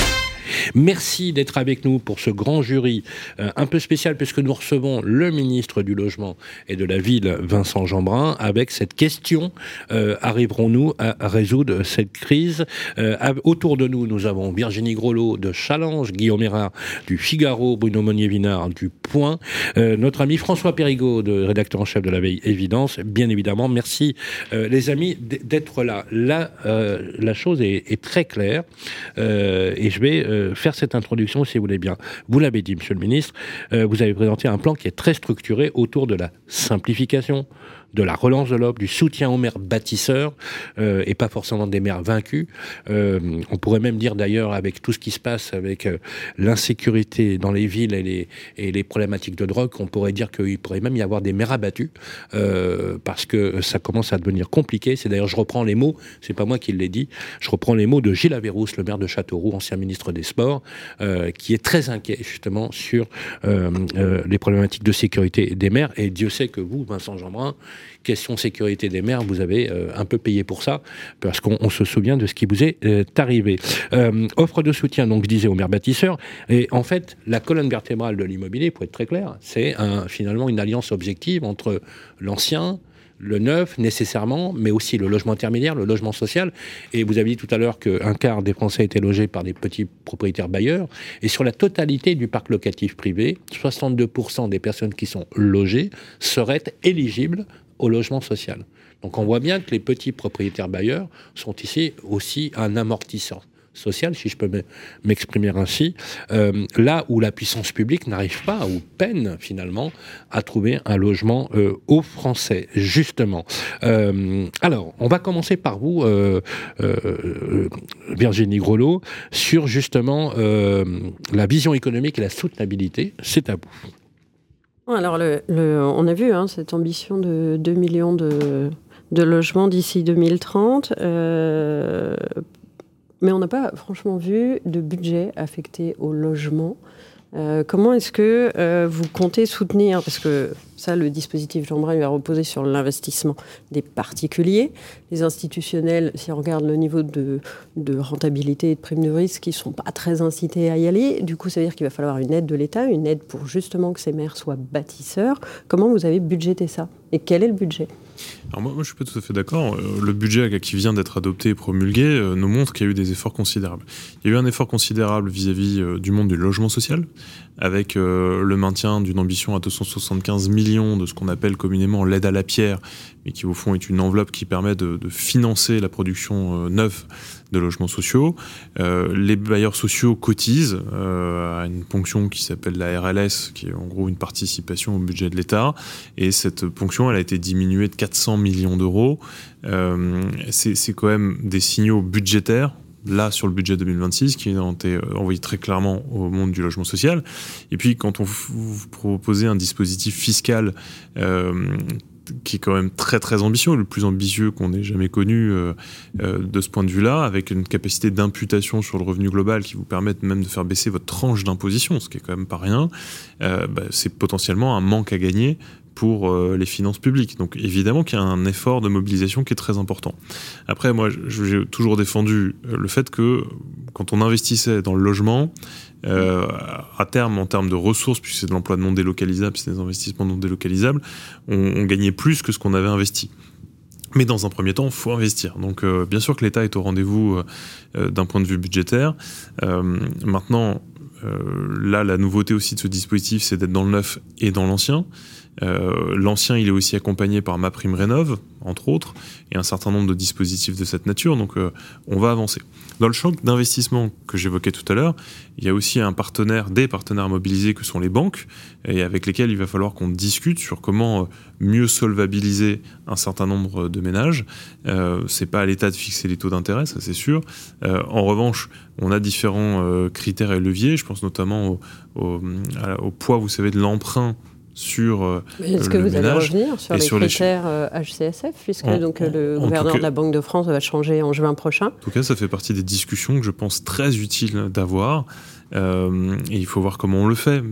Merci d'être avec nous pour ce grand jury euh, un peu spécial puisque nous recevons le ministre du Logement et de la Ville, Vincent Jeanbrun, avec cette question, euh, arriverons-nous à résoudre cette crise? euh, Autour de nous, nous avons Virginie Grolot de Challenge, Guillaume Erard du Figaro, Bruno Monnier-Vinard du Point, euh, notre ami François Périgaud, de rédacteur en chef de La Veille Évidence, bien évidemment. Merci euh, les amis d'être là. Là, euh, la chose est, est très claire euh, et je vais euh, faire cette introduction si vous voulez bien. Vous l'avez dit, Monsieur le Ministre, euh, vous avez présenté un plan qui est très structuré autour de la simplification, de la relance de l'offre, du soutien aux maires bâtisseurs euh, et pas forcément des maires vaincus. Euh, on pourrait même dire d'ailleurs avec tout ce qui se passe avec euh, l'insécurité dans les villes et les, et les problématiques de drogue, on pourrait dire qu'il pourrait même y avoir des maires abattus euh, parce que ça commence à devenir compliqué. C'est d'ailleurs, je reprends les mots, c'est pas moi qui l'ai dit, je reprends les mots de Gilles Averrousse, le maire de Châteauroux, ancien ministre des Sports, euh, qui est très inquiet justement sur euh, euh, les problématiques de sécurité des maires. Et Dieu sait que vous, Vincent Jeanbrun, question sécurité des maires, vous avez euh, un peu payé pour ça, parce qu'on on se souvient de ce qui vous est euh, arrivé. Euh, offre de soutien, donc je disais, aux maires bâtisseurs, et en fait, la colonne vertébrale de l'immobilier, pour être très clair, c'est un, finalement une alliance objective entre l'ancien, le neuf, nécessairement, mais aussi le logement intermédiaire, le logement social. Et vous avez dit tout à l'heure qu'un quart des Français étaient logés par des petits propriétaires bailleurs. Et sur la totalité du parc locatif privé, soixante-deux pour cent des personnes qui sont logées seraient éligibles au logement social. Donc on voit bien que les petits propriétaires bailleurs sont ici aussi un amortisseur social, si je peux m'exprimer ainsi, euh, là où la puissance publique n'arrive pas, ou peine finalement, à trouver un logement euh, aux Français, justement. Euh, alors, on va commencer par vous, euh, euh, Virginie Grolot, sur justement euh, la vision économique et la soutenabilité. C'est à vous. Alors, le, le, on a vu hein, cette ambition de deux millions de, de logements d'ici deux mille trente. Euh, mais on n'a pas franchement vu de budget affecté au logement. Euh, comment est-ce que euh, vous comptez soutenir, parce que ça, le dispositif Jeanbrun va reposer sur l'investissement des particuliers. Les institutionnels, si on regarde le niveau de, de rentabilité et de prime de risque, ils ne sont pas très incités à y aller. Du coup, ça veut dire qu'il va falloir une aide de l'État, une aide pour justement que ces maires soient bâtisseurs. Comment vous avez budgété ça? Et quel est le budget? Alors moi, moi, je suis pas tout à fait d'accord. Le budget qui vient d'être adopté et promulgué euh, nous montre qu'il y a eu des efforts considérables. Il y a eu un effort considérable vis-à-vis euh, du monde du logement social, avec euh, le maintien d'une ambition à deux cent soixante-quinze millions de ce qu'on appelle communément l'aide à la pierre, mais qui au fond est une enveloppe qui permet de, de financer la production euh, neuve de logements sociaux. Euh, les bailleurs sociaux cotisent euh, à une ponction qui s'appelle la R L S, qui est en gros une participation au budget de l'État, et cette ponction, elle a été diminuée de quatre cents millions d'euros. Euh, c'est, c'est quand même des signaux budgétaires, là sur le budget deux mille vingt-six, qui ont été envoyés très clairement au monde du logement social. Et puis quand on vous proposez un dispositif fiscal euh, qui est quand même très très ambitieux, le plus ambitieux qu'on ait jamais connu euh, euh, de ce point de vue-là, avec une capacité d'imputation sur le revenu global qui vous permette même de faire baisser votre tranche d'imposition, ce qui est quand même pas rien, euh, bah, c'est potentiellement un manque à gagner pour euh, les finances publiques. Donc évidemment qu'il y a un effort de mobilisation qui est très important. Après, moi, j'ai toujours défendu le fait que quand on investissait dans le logement, euh, à terme, en termes de ressources, puisque c'est de l'emploi non délocalisable, c'est des investissements non délocalisables, on, on gagnait plus que ce qu'on avait investi. Mais dans un premier temps, il faut investir. Donc euh, bien sûr que l'État est au rendez-vous euh, d'un point de vue budgétaire. Euh, maintenant, euh, là, la nouveauté aussi de ce dispositif, c'est d'être dans le neuf et dans l'ancien. Euh, l'ancien, il est aussi accompagné par MaPrimeRénov', entre autres, et un certain nombre de dispositifs de cette nature, donc euh, on va avancer. Dans le champ d'investissement que j'évoquais tout à l'heure, il y a aussi un partenaire, des partenaires mobilisés que sont les banques, et avec lesquels il va falloir qu'on discute sur comment mieux solvabiliser un certain nombre de ménages. Euh, c'est pas à l'État de fixer les taux d'intérêt, ça c'est sûr. Euh, en revanche, on a différents euh, critères et leviers, je pense notamment au, au, au poids, vous savez, de l'emprunt sur euh, Est-ce que le vous ménage allez revenir sur les sur critères euh, H C S F, puisque en, donc, en, le en gouverneur cas, de la Banque de France va changer en juin prochain? En tout cas, ça fait partie des discussions que je pense très utiles d'avoir. Euh, et il faut voir comment on le fait. Mais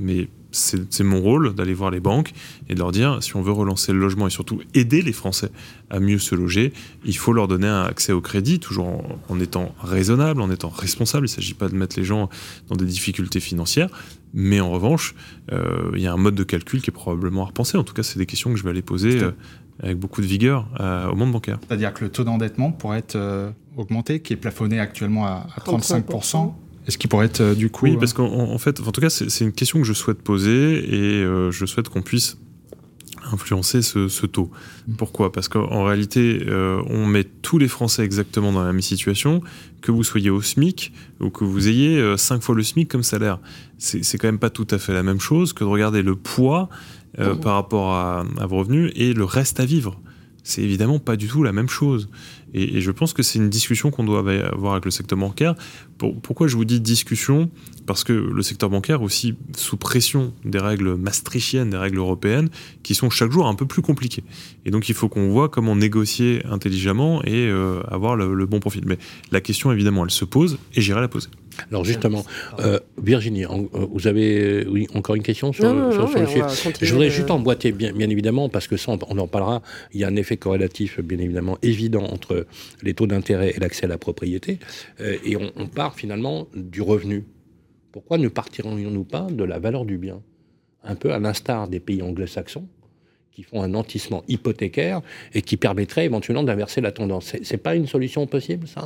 c'est, c'est mon rôle d'aller voir les banques et de leur dire, si on veut relancer le logement et surtout aider les Français à mieux se loger, il faut leur donner un accès au crédit, toujours en, en étant raisonnable, en étant responsable. Il ne s'agit pas de mettre les gens dans des difficultés financières. Mais en revanche, euh, il y a un mode de calcul qui est probablement à repenser. En tout cas, c'est des questions que je vais aller poser euh, avec beaucoup de vigueur euh, au monde bancaire. C'est-à-dire que le taux d'endettement pourrait être euh, augmenté, qui est plafonné actuellement à, à trente-cinq pour cent. Est-ce qu'il pourrait être euh, du coup... Oui, parce qu'en en fait, en tout cas, c'est, c'est une question que je souhaite poser et euh, je souhaite qu'on puisse influencer ce, ce taux. Pourquoi ? Parce qu'en réalité, euh, on met tous les Français exactement dans la même situation, que vous soyez au SMIC ou que vous ayez euh, cinq fois le SMIC comme salaire. C'est, c'est quand même pas tout à fait la même chose que de regarder le poids euh, par rapport à, à vos revenus et le reste à vivre. C'est évidemment pas du tout la même chose. Et, et je pense que c'est une discussion qu'on doit avoir avec le secteur bancaire. Pour, pourquoi je vous dis discussion ? Parce que le secteur bancaire est aussi sous pression des règles maastrichtiennes, des règles européennes, qui sont chaque jour un peu plus compliquées. Et donc il faut qu'on voit comment négocier intelligemment et euh, avoir le, le bon profil. Mais la question, évidemment, elle se pose et j'irai la poser. Alors justement, euh, Virginie, en, euh, vous avez oui, encore une question sur, non, sur, non, sur le sujet. Je voudrais de... juste emboîter, bien, bien évidemment, parce que ça, on, on en parlera, il y a un effet corrélatif, bien évidemment, évident entre les taux d'intérêt et l'accès à la propriété, euh, et on, on part finalement du revenu. Pourquoi ne partirions-nous pas de la valeur du bien ? Un peu à l'instar des pays anglo-saxons, qui font un nantissement hypothécaire et qui permettrait éventuellement d'inverser la tendance. C'est, c'est pas une solution possible, ça ?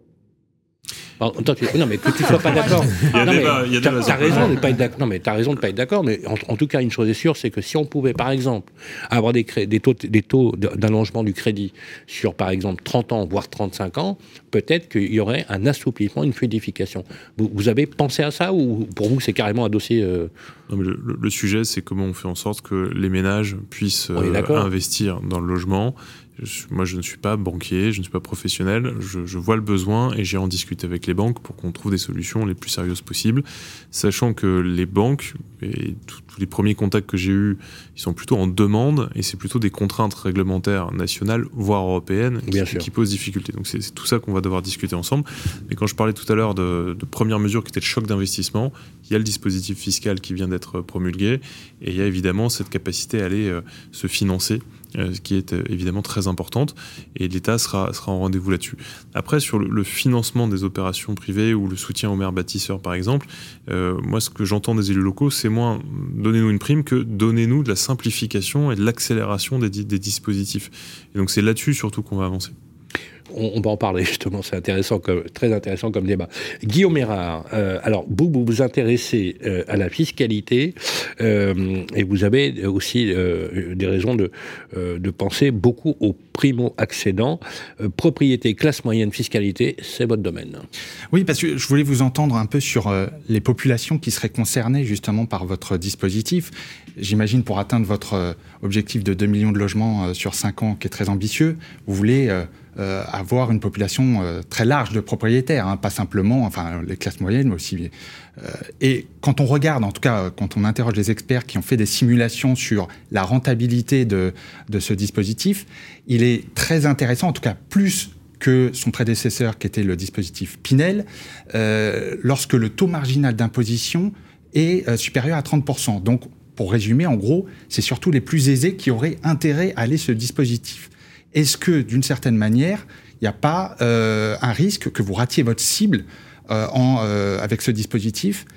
Alors, toi, tu... Non, mais que tu ne sois pas d'accord. Il y a non, débat, mais il y a t'as, débat, t'as raison de pas être d'accord. Non, mais t'as raison de pas être d'accord. Mais en, en tout cas, une chose est sûre, c'est que si on pouvait, par exemple, avoir des, cré... des taux, des taux d'allongement du crédit sur, par exemple, trente ans, voire trente-cinq ans, peut-être qu'il y aurait un assouplissement, une fluidification. Vous, vous avez pensé à ça ou pour vous, c'est carrément un dossier euh... Non, mais le, le sujet, c'est comment on fait en sorte que les ménages puissent euh, investir dans le logement. Je, moi, je ne suis pas banquier, je ne suis pas professionnel, je, je vois le besoin et j'ai en discuté avec les banques pour qu'on trouve des solutions les plus sérieuses possibles, sachant que les banques, et tous les premiers contacts que j'ai eus, ils sont plutôt en demande et c'est plutôt des contraintes réglementaires nationales, voire européennes, qui, qui posent difficulté. Donc c'est, c'est tout ça qu'on va devoir discuter ensemble. Mais quand je parlais tout à l'heure de, de premières mesures qui étaient le choc d'investissement, il y a le dispositif fiscal qui vient d'être promulgué et il y a évidemment cette capacité à aller euh, se financer, euh, qui est euh, évidemment très importante, et l'État sera, sera en rendez-vous là-dessus. Après, sur le, le financement des opérations privées ou le soutien aux maires bâtisseurs, par exemple, euh, moi, ce que j'entends des élus locaux, c'est moins donnez-nous une prime que donnez-nous de la simplification et de l'accélération des, des dispositifs. Et donc, c'est là-dessus surtout qu'on va avancer. On, on va en parler justement, c'est intéressant, comme, très intéressant comme débat. Guillaume Erard, euh, alors vous, vous vous intéressez euh, à la fiscalité euh, et vous avez aussi euh, des raisons de, euh, de penser beaucoup aux primo-accédants. Euh, propriété, classe moyenne, fiscalité, c'est votre domaine. Oui, parce que je voulais vous entendre un peu sur euh, les populations qui seraient concernées justement par votre dispositif. J'imagine pour atteindre votre euh, objectif de deux millions de logements euh, sur cinq ans, qui est très ambitieux, vous voulez... Euh, Euh, avoir une population euh, très large de propriétaires, hein, pas simplement, enfin les classes moyennes, mais aussi. Euh, et quand on regarde, en tout cas, quand on interroge les experts qui ont fait des simulations sur la rentabilité de, de ce dispositif, il est très intéressant, en tout cas plus que son prédécesseur, qui était le dispositif Pinel, euh, lorsque le taux marginal d'imposition est euh, supérieur à trente pour cent. Donc, pour résumer, en gros, c'est surtout les plus aisés qui auraient intérêt à aller ce dispositif. Est-ce que, d'une certaine manière, il n'y a pas euh, un risque que vous ratiez votre cible euh, en, euh, avec ce dispositif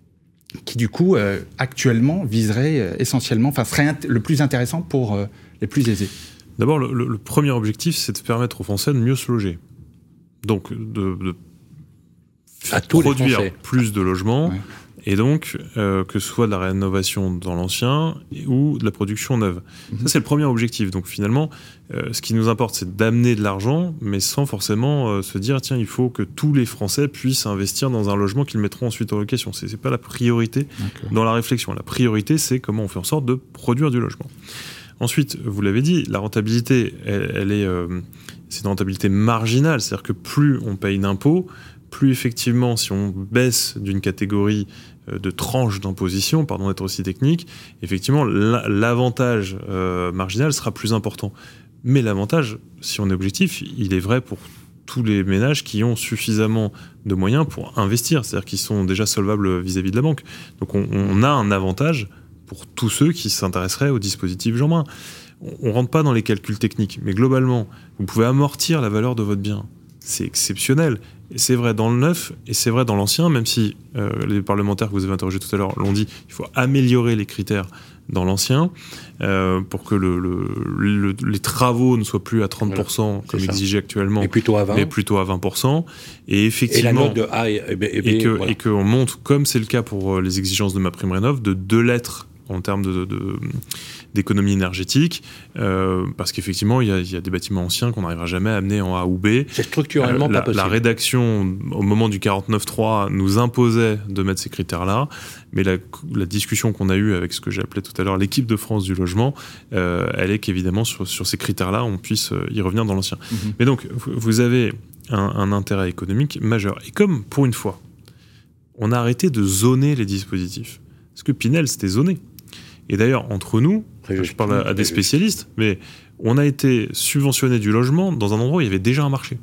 qui, du coup, euh, actuellement, viserait euh, essentiellement, enfin, serait int- le plus intéressant pour euh, les plus aisés ? D'abord, le, le, le premier objectif, c'est de permettre aux Français de mieux se loger. Donc, de, de à tous produire les plus de logements. Ouais. Et donc, euh, que ce soit de la rénovation dans l'ancien ou de la production neuve. Mmh. Ça, c'est le premier objectif. Donc finalement, euh, ce qui nous importe, c'est d'amener de l'argent, mais sans forcément euh, se dire, tiens, il faut que tous les Français puissent investir dans un logement qu'ils mettront ensuite en location. C'est, c'est pas la priorité okay. dans la réflexion. La priorité, c'est comment on fait en sorte de produire du logement. Ensuite, vous l'avez dit, la rentabilité, elle, elle est, euh, c'est une rentabilité marginale. C'est-à-dire que plus on paye d'impôts, plus effectivement, si on baisse d'une catégorie de tranche d'imposition, pardon d'être aussi technique, effectivement, l'avantage euh, marginal sera plus important. Mais l'avantage, si on est objectif, il est vrai pour tous les ménages qui ont suffisamment de moyens pour investir, c'est-à-dire qui sont déjà solvables vis-à-vis de la banque. Donc on, on a un avantage pour tous ceux qui s'intéresseraient au dispositif Jeanbrun. On ne rentre pas dans les calculs techniques, mais globalement, vous pouvez amortir la valeur de votre bien. C'est exceptionnel. Et c'est vrai dans le neuf et c'est vrai dans l'ancien, même si euh, les parlementaires que vous avez interrogés tout à l'heure l'ont dit, il faut améliorer les critères dans l'ancien euh, pour que le, le, le, les travaux ne soient plus à trente pour cent voilà, comme exigé actuellement, et plutôt à vingt pour cent. Mais plutôt à vingt pour cent. Et effectivement, et la note de A et, et B, et, B, et, que, voilà. et qu'on monte, comme c'est le cas pour les exigences de MaPrimeRénov', de deux lettres en termes de, de, d'économie énergétique, euh, parce qu'effectivement, il y, y a des bâtiments anciens qu'on n'arrivera jamais à amener en A ou B. C'est structurellement euh, la, pas possible. La rédaction, au moment du quarante-neuf trois, nous imposait de mettre ces critères-là, mais la, la discussion qu'on a eue avec ce que j'appelais tout à l'heure l'équipe de France du logement, euh, elle est qu'évidemment, sur, sur ces critères-là, on puisse y revenir dans l'ancien. Mmh. Mais donc, vous avez un, un intérêt économique majeur. Et comme, pour une fois, on a arrêté de zoner les dispositifs, parce que Pinel, c'était zoné. Et d'ailleurs, entre nous, je parle à, à des spécialistes, mais on a été subventionné du logement dans un endroit où il y avait déjà un marché.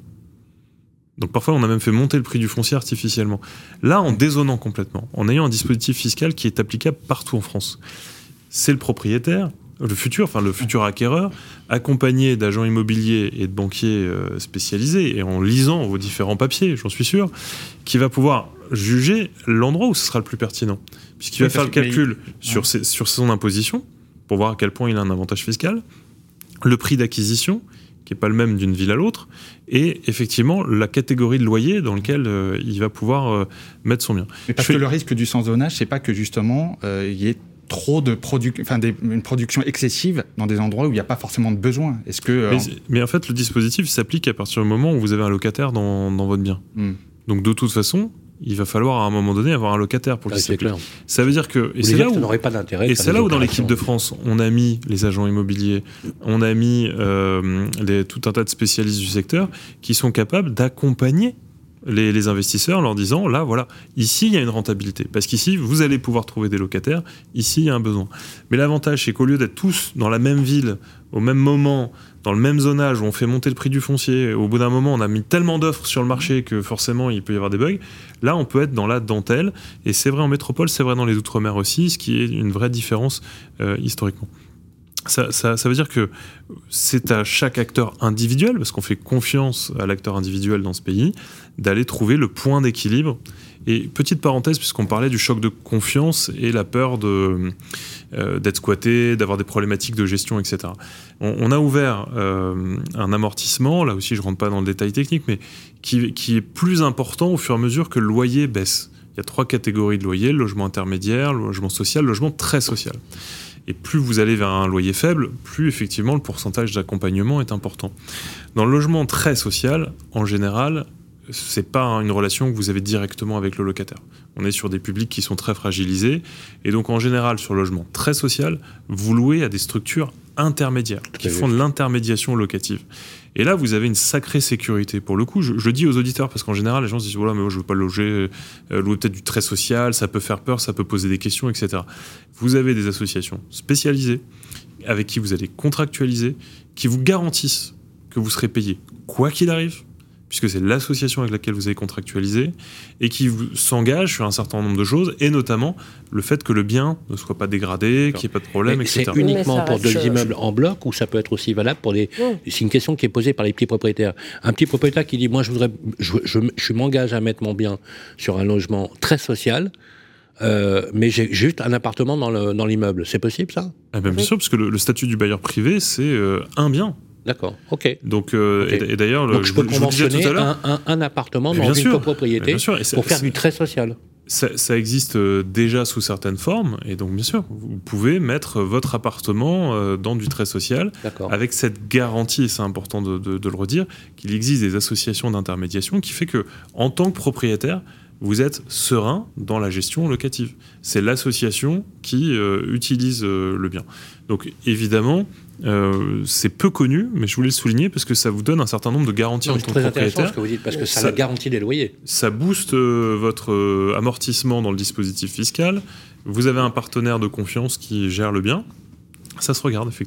Donc parfois, on a même fait monter le prix du foncier artificiellement. Là, en dézonant complètement, en ayant un dispositif fiscal qui est applicable partout en France. C'est le propriétaire, le futur, enfin le futur acquéreur, accompagné d'agents immobiliers et de banquiers euh, spécialisés, et en lisant vos différents papiers, j'en suis sûr, qui va pouvoir juger l'endroit où ce sera le plus pertinent. Puisqu'il oui, va faire le calcul il... sur, ses, sur son imposition, pour voir à quel point il a un avantage fiscal, le prix d'acquisition, qui n'est pas le même d'une ville à l'autre, et effectivement la catégorie de loyer dans laquelle euh, il va pouvoir euh, mettre son bien. Mais parce Je que fais... le risque du sans-zonage, c'est pas que justement euh, il y ait trop de production, enfin des, une production excessive dans des endroits où il n'y a pas forcément de besoin. Est-ce que euh... mais, mais en fait, le dispositif s'applique à partir du moment où vous avez un locataire dans, dans votre bien. Mm. Donc de toute façon, il va falloir à un moment donné avoir un locataire pour qu'il s'applique. Ça veut dire que et c'est là où pas d'intérêt. Et c'est là où dans l'équipe de France, on a mis les agents immobiliers, on a mis euh, les, tout un tas de spécialistes du secteur qui sont capables d'accompagner Les, les investisseurs en leur disant, là, voilà, ici, il y a une rentabilité. Parce qu'ici, vous allez pouvoir trouver des locataires. Ici, il y a un besoin. Mais l'avantage, c'est qu'au lieu d'être tous dans la même ville, au même moment, dans le même zonage, où on fait monter le prix du foncier, au bout d'un moment, on a mis tellement d'offres sur le marché que forcément, il peut y avoir des bugs. Là, on peut être dans la dentelle. Et c'est vrai en métropole, c'est vrai dans les Outre-mer aussi, ce qui est une vraie différence euh, historiquement. Ça, ça, ça veut dire que c'est à chaque acteur individuel, parce qu'on fait confiance à l'acteur individuel dans ce pays, d'aller trouver le point d'équilibre. Et petite parenthèse, puisqu'on parlait du choc de confiance et la peur de, euh, d'être squatté, d'avoir des problématiques de gestion, et cetera. On, on a ouvert euh, un amortissement, là aussi je ne rentre pas dans le détail technique, mais qui, qui est plus important au fur et à mesure que le loyer baisse. Il y a trois catégories de loyer, le logement intermédiaire, le logement social, le logement très social. Et plus vous allez vers un loyer faible, plus effectivement le pourcentage d'accompagnement est important. Dans le logement très social, en général, c'est pas une relation que vous avez directement avec le locataire. On est sur des publics qui sont très fragilisés. Et donc en général, sur le logement très social, vous louez à des structures intermédiaires qui font de l'intermédiation locative. Et là, vous avez une sacrée sécurité. Pour le coup, je, je dis aux auditeurs, parce qu'en général, les gens se disent « Voilà, mais moi, je ne veux pas loger, euh, louer peut-être du très social, ça peut faire peur, ça peut poser des questions, et cetera » Vous avez des associations spécialisées avec qui vous allez contractualiser, qui vous garantissent que vous serez payé quoi qu'il arrive, puisque c'est l'association avec laquelle vous avez contractualisé, et qui vous s'engage sur un certain nombre de choses, et notamment le fait que le bien ne soit pas dégradé, qu'il n'y ait pas de problème, mais et cetera. C'est uniquement pour deux immeubles en bloc, ou ça peut être aussi valable pour des... Mmh. C'est une question qui est posée par les petits propriétaires. Un petit propriétaire qui dit, moi je voudrais, je, je, je m'engage à mettre mon bien sur un logement très social, Euh, mais j'ai juste un appartement dans, le, dans l'immeuble. C'est possible, ça ? Ah ben, bien oui. sûr, parce que le, le statut du bailleur privé, c'est euh, un bien. D'accord, ok. Donc, euh, okay. Et, et d'ailleurs, Donc je, je peux je conventionner tout à l'heure, un, un, un appartement dans une sûr. copropriété pour faire du très social. Ça, ça existe déjà sous certaines formes, et donc bien sûr, vous pouvez mettre votre appartement euh, dans du très social, D'accord. avec cette garantie, et c'est important de, de, de le redire, qu'il existe des associations d'intermédiation qui fait que, en tant que propriétaire, vous êtes serein dans la gestion locative. C'est l'association qui euh, utilise euh, le bien. Donc évidemment, euh, c'est peu connu, mais je voulais le souligner parce que ça vous donne un certain nombre de garanties non, en tant que propriétaire. C'est très propriétaire. intéressant ce que vous dites, parce que ça, ça la garantit des loyers. Ça booste euh, votre euh, amortissement dans le dispositif fiscal. Vous avez un partenaire de confiance qui gère le bien. Ça se regarde, effectivement.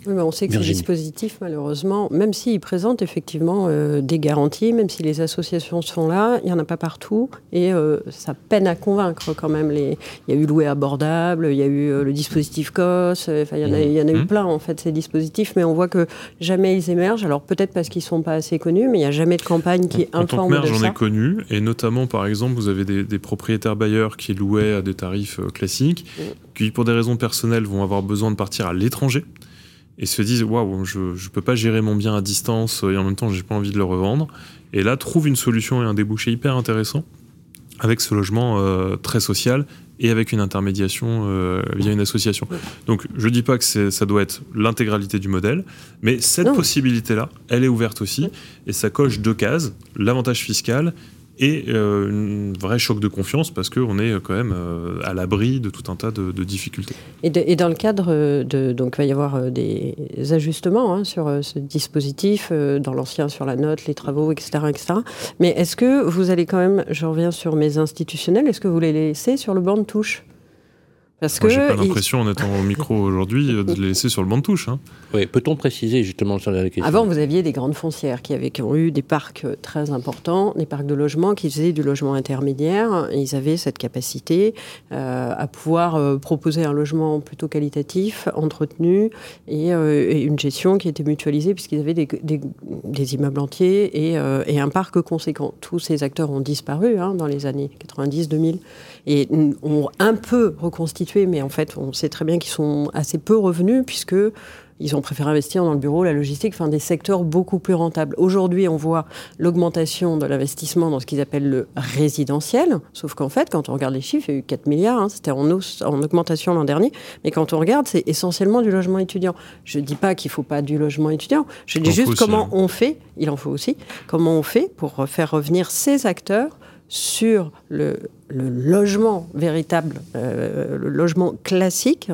Oui, mais on sait que Virginie. ces dispositifs, malheureusement, même s'ils présentent effectivement euh, des garanties, même si les associations sont là, il n'y en a pas partout et euh, ça peine à convaincre quand même. Les... Il y a eu louer abordable, il y a eu euh, le dispositif C O S, enfin, il y en a, il y en a eu plein en fait ces dispositifs, mais on voit que jamais ils émergent. Alors peut-être parce qu'ils ne sont pas assez connus, mais il n'y a jamais de campagne qui En tant informe que maire, de j'en ça. ai connu, et notamment, par exemple, vous avez des, des propriétaires bailleurs qui louaient à des tarifs euh, classiques, Mm. qui, pour des raisons personnelles, vont avoir besoin de partir à l'étranger, et se disent « Waouh, je ne peux pas gérer mon bien à distance, et en même temps, je n'ai pas envie de le revendre ». Et là, trouve une solution et un débouché hyper intéressant, avec ce logement euh, très social, et avec une intermédiation euh, via une association. Donc, je ne dis pas que c'est, ça doit être l'intégralité du modèle, mais cette Non. possibilité-là, elle est ouverte aussi, et ça coche deux cases, l'avantage fiscal et euh, un vrai choc de confiance, parce qu'on est quand même euh, à l'abri de tout un tas de, de difficultés. Et, de- et dans le cadre de... Donc, il va y avoir euh, des ajustements hein, sur euh, ce dispositif, euh, dans l'ancien, sur la note, les travaux, et cetera, et cetera. Mais est-ce que vous allez quand même... Je reviens sur mes institutionnels. Est-ce que vous les laissez sur le banc de touche? Parce Moi, que... j'ai pas il- l'impression, en étant au micro aujourd'hui, euh, de les laisser sur le banc de touche. Hein. Oui, peut-on préciser justement sur la question? Avant, vous aviez des grandes foncières qui, avaient, qui ont eu des parcs euh, très importants, des parcs de logement qui faisaient du logement intermédiaire. Et ils avaient cette capacité euh, à pouvoir euh, proposer un logement plutôt qualitatif, entretenu, et, euh, et une gestion qui était mutualisée puisqu'ils avaient des, des, des immeubles entiers et, euh, et un parc conséquent. Tous ces acteurs ont disparu hein, dans les années quatre-vingt-dix deux mille et ont un peu reconstitué, mais en fait, on sait très bien qu'ils sont assez peu revenus puisque ils ont préféré investir dans le bureau, la logistique, enfin des secteurs beaucoup plus rentables. Aujourd'hui, on voit l'augmentation de l'investissement dans ce qu'ils appellent le résidentiel. Sauf qu'en fait, quand on regarde les chiffres, il y a eu quatre milliards, hein, c'était en, hausse, en augmentation l'an dernier. Mais quand on regarde, c'est essentiellement du logement étudiant. Je ne dis pas qu'il ne faut pas du logement étudiant. Je dis Il en juste faut aussi, comment hein. on fait, il en faut aussi, comment on fait pour faire revenir ces acteurs sur le, le logement véritable, euh, le logement classique,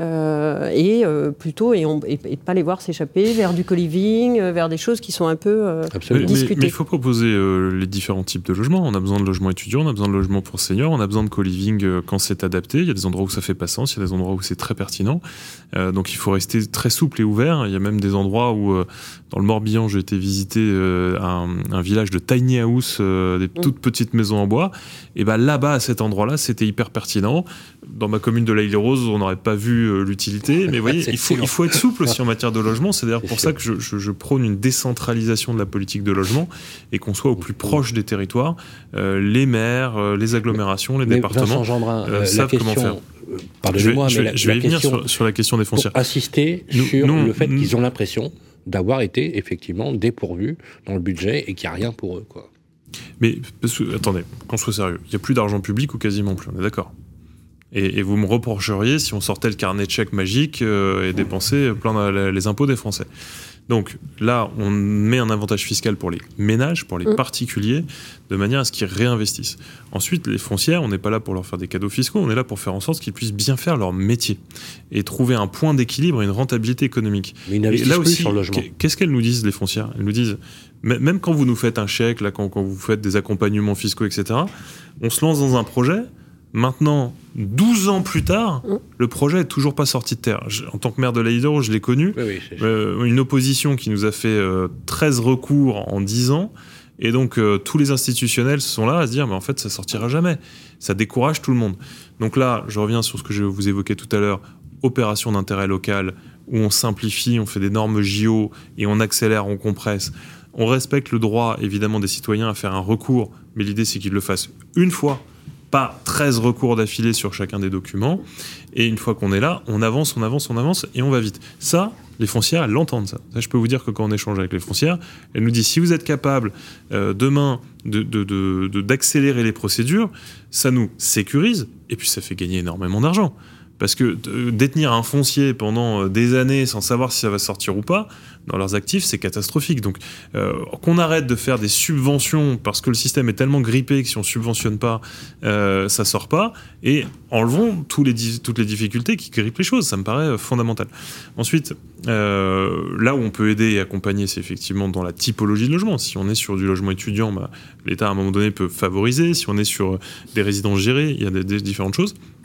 euh, et euh, plutôt et, on, et, et de pas les voir s'échapper vers du co-living, euh, vers des choses qui sont un peu euh, Mais- discutées. Mais il faut proposer euh, les différents types de logements. On a besoin de logements étudiants, on a besoin de logements pour seniors, on a besoin de co-living euh, quand c'est adapté. Il y a des endroits où ça fait pas sens, il y a des endroits où c'est très pertinent. Euh, donc il faut rester très souple et ouvert. Il y a même des endroits où, euh, dans le Morbihan, j'ai été visiter euh, un, un village de tiny house, euh, des toutes petites maisons en bois. Et ben là-bas, à cet endroit-là, c'était hyper pertinent. Dans ma commune de l'Île-et-Rose, on n'aurait pas vu euh, l'utilité. Mais vous voyez, C'est il faut, excellent. il faut être souple aussi en matière de logement. C'est d'ailleurs C'est pour sûr. ça que je, je, je prône une décentralisation de la politique de logement et qu'on soit au plus proche des territoires. Euh, les maires, euh, les agglomérations, les Mais départements Vincent Jeanbrun, euh, euh, la savent comment question, faire. euh, pardonnez-moi, je vais, mais je la, vais, je vais la y venir question, sur, sur la question des foncières. pour insister Nous- sur nous, le fait nous- qu'ils ont l'impression d'avoir été effectivement dépourvus dans le budget et qu'il n'y a rien pour eux, quoi. Mais parce que, attendez, qu'on soit sérieux, il n'y a plus d'argent public ou quasiment plus, on est d'accord. Et, et vous me reprocheriez si on sortait le carnet de chèques magique euh, et dépensait plein de- les impôts des Français. Donc là, on met un avantage fiscal pour les ménages, pour les Mm. particuliers, de manière à ce qu'ils réinvestissent. Ensuite, les foncières, on n'est pas là pour leur faire des cadeaux fiscaux, on est là pour faire en sorte qu'ils puissent bien faire leur métier et trouver un point d'équilibre et une rentabilité économique. Mais ils Et n'investissent là plus aussi, sur le logement. qu'est- qu'est-ce qu'elles nous disent, les foncières? Elles nous disent, m- même quand vous nous faites un chèque, là, quand, quand vous faites des accompagnements fiscaux, et cetera, on se lance dans un projet. Maintenant, douze ans plus tard, Mm. le projet est toujours pas sorti de terre. Je- en tant que maire de l'Île-et-Rose, je l'ai connu. Oui, oui, c'est- Euh, une opposition qui nous a fait euh, treize recours en dix ans. Et donc, euh, tous les institutionnels sont là à se dire, mais en fait, ça sortira jamais. Ça décourage tout le monde. Donc là, je reviens sur ce que je vous évoquais tout à l'heure, opération d'intérêt local, où on simplifie, on fait des normes J O et on accélère, on compresse. On respecte le droit, évidemment, des citoyens à faire un recours, mais l'idée, c'est qu'ils le fassent une fois, pas treize recours d'affilée sur chacun des documents. Et une fois qu'on est là, on avance, on avance, on avance, et on va vite. Ça, les foncières, elles l'entendent, ça. Ça, je peux vous dire que quand on échange avec les foncières, elles nous disent, si vous êtes capable, euh, demain, de, de, de, de- d'accélérer les procédures, ça nous sécurise, et puis ça fait gagner énormément d'argent. Parce que euh, détenir un foncier pendant euh, des années sans savoir si ça va sortir ou pas, dans leurs actifs, c'est catastrophique. Donc, euh, qu'on arrête de faire des subventions parce que le système est tellement grippé que si on subventionne pas, euh, ça sort pas, et enlevons tous les di- toutes les difficultés qui grippent les choses. Ça me paraît euh, fondamental. Ensuite, euh, là où on peut aider et accompagner, c'est effectivement dans la typologie de logement. Si on est sur du logement étudiant, bah, l'État à un moment donné peut favoriser. Si on est sur euh, des résidences gérées, il y a des, des différentes choses.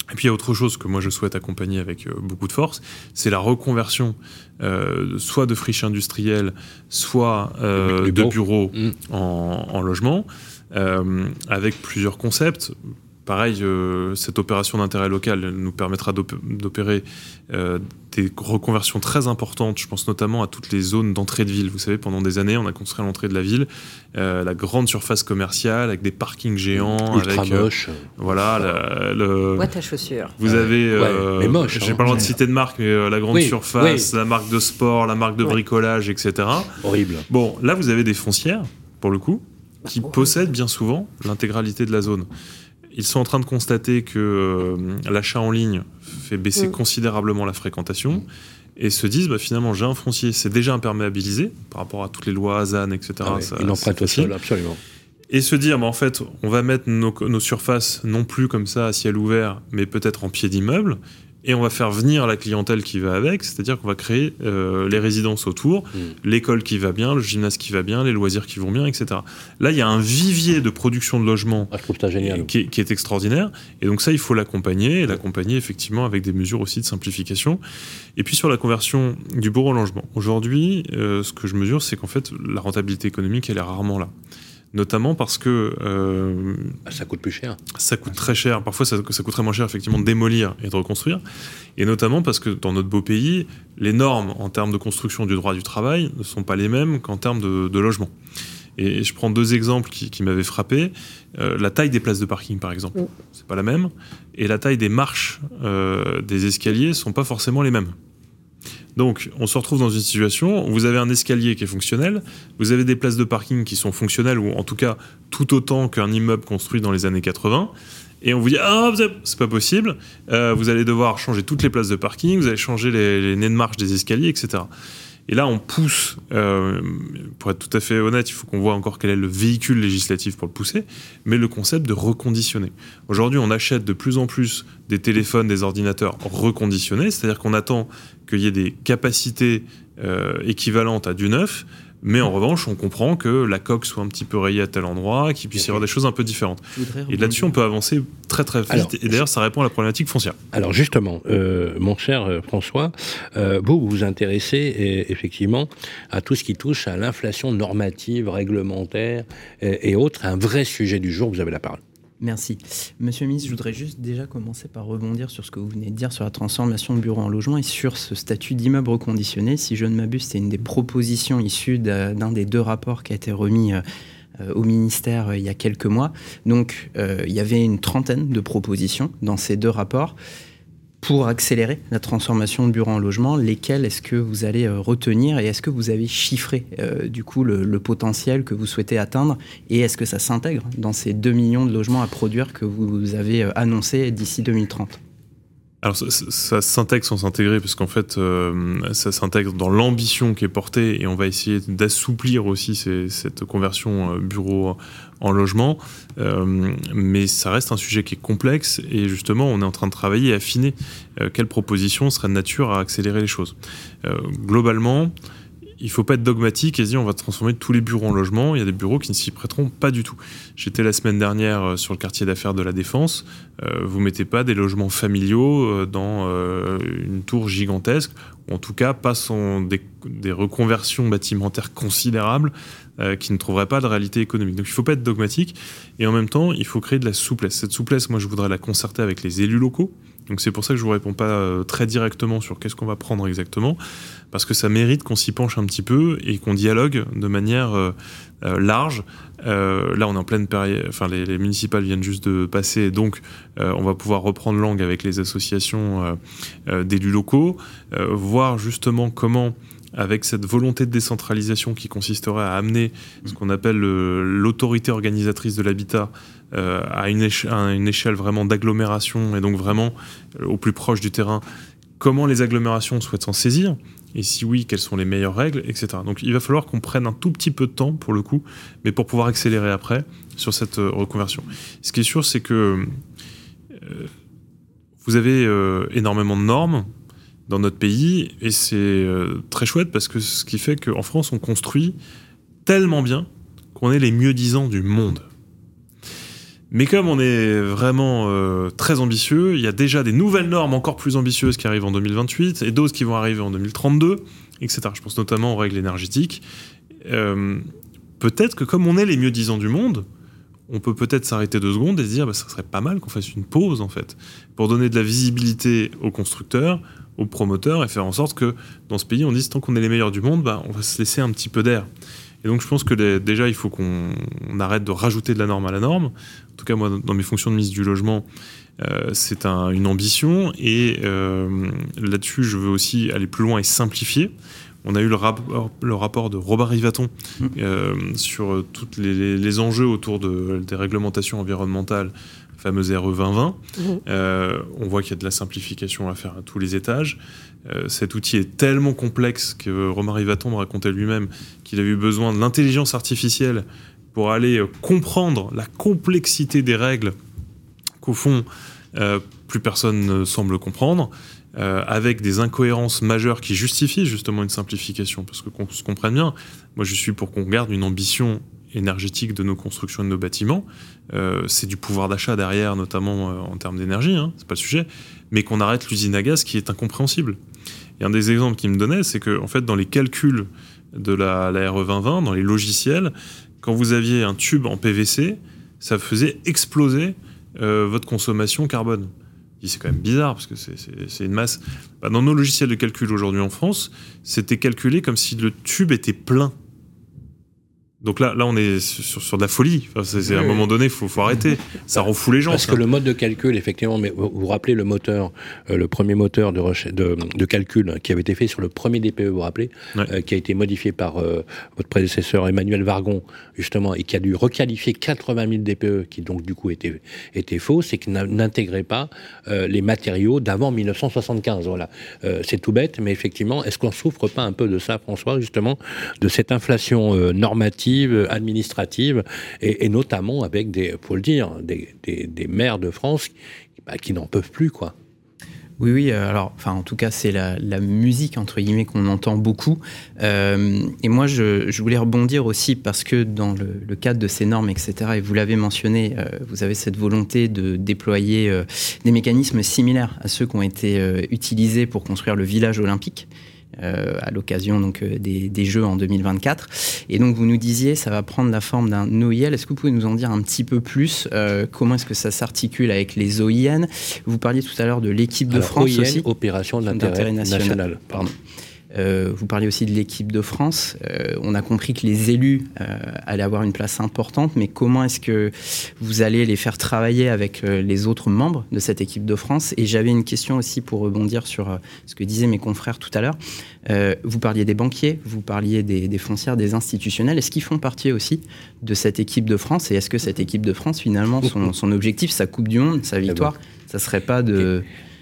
Et puis il y a autre chose que moi je souhaite accompagner avec euh, beaucoup de force, c'est la reconversion euh, soit de friches industrielles, soit euh, de bureaux mmh. en, en logement, euh, avec plusieurs concepts. Pareil, euh, cette opération d'intérêt local nous permettra d'op- d'opérer euh, des reconversions très importantes. Je pense notamment à toutes les zones d'entrée de ville. Vous savez, pendant des années, on a construit à l'entrée de la ville euh, la grande surface commerciale avec des parkings géants, ultra avec moche. Euh, voilà, la, le. Boîte à chaussures. Vous ouais. avez, euh, ouais, mais moche. j'ai hein. pas le droit de citer de marque, mais euh, la grande oui, surface, oui. la marque de sport, la marque de ouais. bricolage, et cetera. Horrible. Bon, là, vous avez des foncières, pour le coup, qui oh. possèdent bien souvent l'intégralité de la zone. Ils sont en train de constater que euh, l'achat en ligne fait baisser mmh. considérablement la fréquentation mmh. et se disent bah, finalement j'ai un foncier, c'est déjà imperméabilisé par rapport à toutes les lois A S A N, et cetera. Ah ouais, ça, ils l'empruntent au sol, absolument. Et se dire bah, en fait on va mettre nos, nos surfaces non plus comme ça à ciel ouvert, mais peut-être en pied d'immeuble. Et on va faire venir la clientèle qui va avec, c'est-à-dire qu'on va créer euh, les résidences autour, mmh. l'école qui va bien, le gymnase qui va bien, les loisirs qui vont bien, et cetera. Là, il y a un vivier de production de logements ah, je trouve ça génial. Qui, est, qui est extraordinaire. Et donc ça, il faut l'accompagner, et l'accompagner effectivement avec des mesures aussi de simplification. Et puis sur la conversion du bureau au logement. Aujourd'hui, euh, ce que je mesure, c'est qu'en fait, la rentabilité économique, elle est rarement là. Notamment parce que... Euh, ça coûte plus cher. Ça coûte très cher. Parfois, ça, ça coûterait moins cher, effectivement, de démolir et de reconstruire. Et notamment parce que dans notre beau pays, les normes en termes de construction du droit du travail ne sont pas les mêmes qu'en termes de, de logement. Et je prends deux exemples qui, qui m'avaient frappé. Euh, la taille des places de parking, par exemple, mmh. c'est pas la même. Et la taille des marches euh, des escaliers sont pas forcément les mêmes. Donc, on se retrouve dans une situation où vous avez un escalier qui est fonctionnel, vous avez des places de parking qui sont fonctionnelles, ou en tout cas tout autant qu'un immeuble construit dans les années quatre-vingts, et on vous dit « Ah, c'est pas possible, euh, vous allez devoir changer toutes les places de parking, vous allez changer les, les nez de marche des escaliers, et cetera » Et là, on pousse, euh, pour être tout à fait honnête, il faut qu'on voit encore quel est le véhicule législatif pour le pousser, mais le concept de reconditionner. Aujourd'hui, on achète de plus en plus des téléphones, des ordinateurs reconditionnés, c'est-à-dire qu'on attend qu'il y ait des capacités euh, équivalentes à du neuf, mais en revanche, on comprend que la coque soit un petit peu rayée à tel endroit, qu'il puisse y avoir des choses un peu différentes. Et là-dessus, on peut avancer très très vite, alors, et d'ailleurs, ça répond à la problématique foncière. Alors justement, euh, mon cher François, euh, vous vous vous intéressez et, effectivement à tout ce qui touche à l'inflation normative, réglementaire et, et autres, un vrai sujet du jour, vous avez la parole. Merci. Monsieur le ministre, je voudrais juste déjà commencer par rebondir sur ce que vous venez de dire sur la transformation de bureau en logement et sur ce statut d'immeuble reconditionné. Si je ne m'abuse, c'est une des propositions issues d'un des deux rapports qui a été remis euh, au ministère euh, il y a quelques mois. Donc, euh, il y avait une trentaine de propositions dans ces deux rapports pour accélérer la transformation de bureaux en logement. Lesquels est-ce que vous allez euh, retenir et est-ce que vous avez chiffré euh, du coup le, le potentiel que vous souhaitez atteindre et est-ce que ça s'intègre dans ces deux millions de logements à produire que vous avez euh, annoncé d'ici deux mille trente? Alors ça, ça s'intègre sans s'intégrer parce qu'en fait euh, ça s'intègre dans l'ambition qui est portée et on va essayer d'assouplir aussi ces, cette conversion euh, bureau en logement, euh, mais ça reste un sujet qui est complexe et justement on est en train de travailler et affiner euh, quelles propositions seraient de nature à accélérer les choses. Euh, globalement, il ne faut pas être dogmatique et se dire on va transformer tous les bureaux en logement. Il y a des bureaux qui ne s'y prêteront pas du tout. J'étais la semaine dernière sur le quartier d'affaires de la Défense. Euh, vous ne mettez pas des logements familiaux dans euh, une tour gigantesque, ou en tout cas pas sans des, des reconversions bâtimentaires considérables euh, qui ne trouveraient pas de réalité économique. Donc il ne faut pas être dogmatique et en même temps il faut créer de la souplesse. Cette souplesse, moi je voudrais la concerter avec les élus locaux. Donc c'est pour ça que je ne vous réponds pas euh, très directement sur qu'est-ce qu'on va prendre exactement, parce que ça mérite qu'on s'y penche un petit peu et qu'on dialogue de manière euh, euh, large. Euh, là, on est en pleine période, enfin les, les municipales viennent juste de passer, donc euh, on va pouvoir reprendre langue avec les associations euh, euh, d'élus locaux, euh, voir justement comment, avec cette volonté de décentralisation qui consisterait à amener ce qu'on appelle le, l'autorité organisatrice de l'habitat euh, à, une éche- à une échelle vraiment d'agglomération et donc vraiment euh, au plus proche du terrain, comment les agglomérations souhaitent s'en saisir et si oui, quelles sont les meilleures règles, et cetera. Donc il va falloir qu'on prenne un tout petit peu de temps pour le coup, mais pour pouvoir accélérer après sur cette euh, reconversion. Ce qui est sûr, c'est que euh, vous avez euh, énormément de normes dans notre pays, et c'est euh, très chouette parce que ce qui fait qu'en France, on construit tellement bien qu'on est les mieux-disants du monde. Mais comme on est vraiment euh, très ambitieux, il y a déjà des nouvelles normes encore plus ambitieuses qui arrivent en deux mille vingt-huit et d'autres qui vont arriver en deux mille trente-deux, et cetera. Je pense notamment aux règles énergétiques. Euh, peut-être que comme on est les mieux-disants du monde, on peut peut-être s'arrêter deux secondes et se dire bah, ça serait pas mal qu'on fasse une pause, en fait, pour donner de la visibilité aux constructeurs, aux promoteurs, et faire en sorte que dans ce pays, on dise tant qu'on est les meilleurs du monde, bah, on va se laisser un petit peu d'air. Et donc je pense que les, déjà, il faut qu'on on arrête de rajouter de la norme à la norme. En tout cas, moi, dans mes fonctions de ministre du Logement, euh, c'est un, une ambition. Et euh, là-dessus, je veux aussi aller plus loin et simplifier. On a eu le rapport, le rapport de Robert Rivaton euh, sur tous les, les, les enjeux autour de, des réglementations environnementales, la fameuse R E vingt vingt. Mmh. Euh, on voit qu'il y a de la simplification à faire à tous les étages. Euh, cet outil est tellement complexe que Romain Rivaton me racontait lui-même qu'il avait eu besoin de l'intelligence artificielle pour aller euh, comprendre la complexité des règles qu'au fond, euh, plus personne ne semble comprendre, euh, avec des incohérences majeures qui justifient justement une simplification. Parce que qu'on se comprenne bien, moi je suis pour qu'on garde une ambition énergétique de nos constructions et de nos bâtiments. Euh, c'est du pouvoir d'achat derrière, notamment euh, en termes d'énergie, hein, c'est pas le sujet, mais qu'on arrête l'usine à gaz qui est incompréhensible. Et un des exemples qu'il me donnait, c'est que en fait, dans les calculs de la, la R E vingt vingt, dans les logiciels, quand vous aviez un tube en P V C, ça faisait exploser euh, votre consommation carbone. Et c'est quand même bizarre, parce que c'est, c'est, c'est une masse. Bah, dans nos logiciels de calcul aujourd'hui en France, c'était calculé comme si le tube était plein. Donc là, là, on est sur, sur de la folie. Enfin, c'est, c'est oui, à un moment donné, il faut, faut arrêter. Ça rend fou les gens. Parce ça. que le mode de calcul, effectivement, mais vous vous rappelez le moteur, euh, le premier moteur de, reche- de, de calcul qui avait été fait sur le premier D P E, vous vous rappelez, ouais. euh, qui a été modifié par euh, votre prédécesseur Emmanuel Vargon, justement, et qui a dû requalifier quatre-vingt mille D P E, qui donc du coup étaient, étaient faux, c'est qu'il n'intégrait pas euh, les matériaux d'avant dix-neuf cent soixante-quinze. Voilà. Euh, c'est tout bête, mais effectivement, est-ce qu'on ne souffre pas un peu de ça, François, justement, de cette inflation euh, normative, administrative, et, et notamment avec des, faut le dire, des, des, des maires de France bah, qui n'en peuvent plus, quoi. Oui, oui, alors, enfin, en tout cas, c'est la, la musique, entre guillemets, qu'on entend beaucoup. Euh, et moi, je, je voulais rebondir aussi parce que dans le, le cadre de ces normes, et cetera, et vous l'avez mentionné, euh, vous avez cette volonté de déployer euh, des mécanismes similaires à ceux qui ont été euh, utilisés pour construire le village olympique. Euh, à l'occasion donc euh, des, des Jeux en deux mille vingt-quatre. Et donc vous nous disiez, ça va prendre la forme d'un O I L. Est-ce que vous pouvez nous en dire un petit peu plus euh, comment est-ce que ça s'articule avec les O I N? Vous parliez tout à l'heure de l'équipe de Alors, France O I N, aussi. Opération d'intérêt, d'intérêt national. national. Pardon. Euh, vous parliez aussi de l'équipe de France. Euh, on a compris que les élus euh, allaient avoir une place importante, mais comment est-ce que vous allez les faire travailler avec euh, les autres membres de cette équipe de France? Et j'avais une question aussi pour rebondir sur euh, ce que disaient mes confrères tout à l'heure. Euh, vous parliez des banquiers, vous parliez des, des foncières, des institutionnels. Est-ce qu'ils font partie aussi de cette équipe de France? Et est-ce que cette équipe de France, finalement, son, son objectif, sa Coupe du Monde, sa victoire, ça ne serait pas de...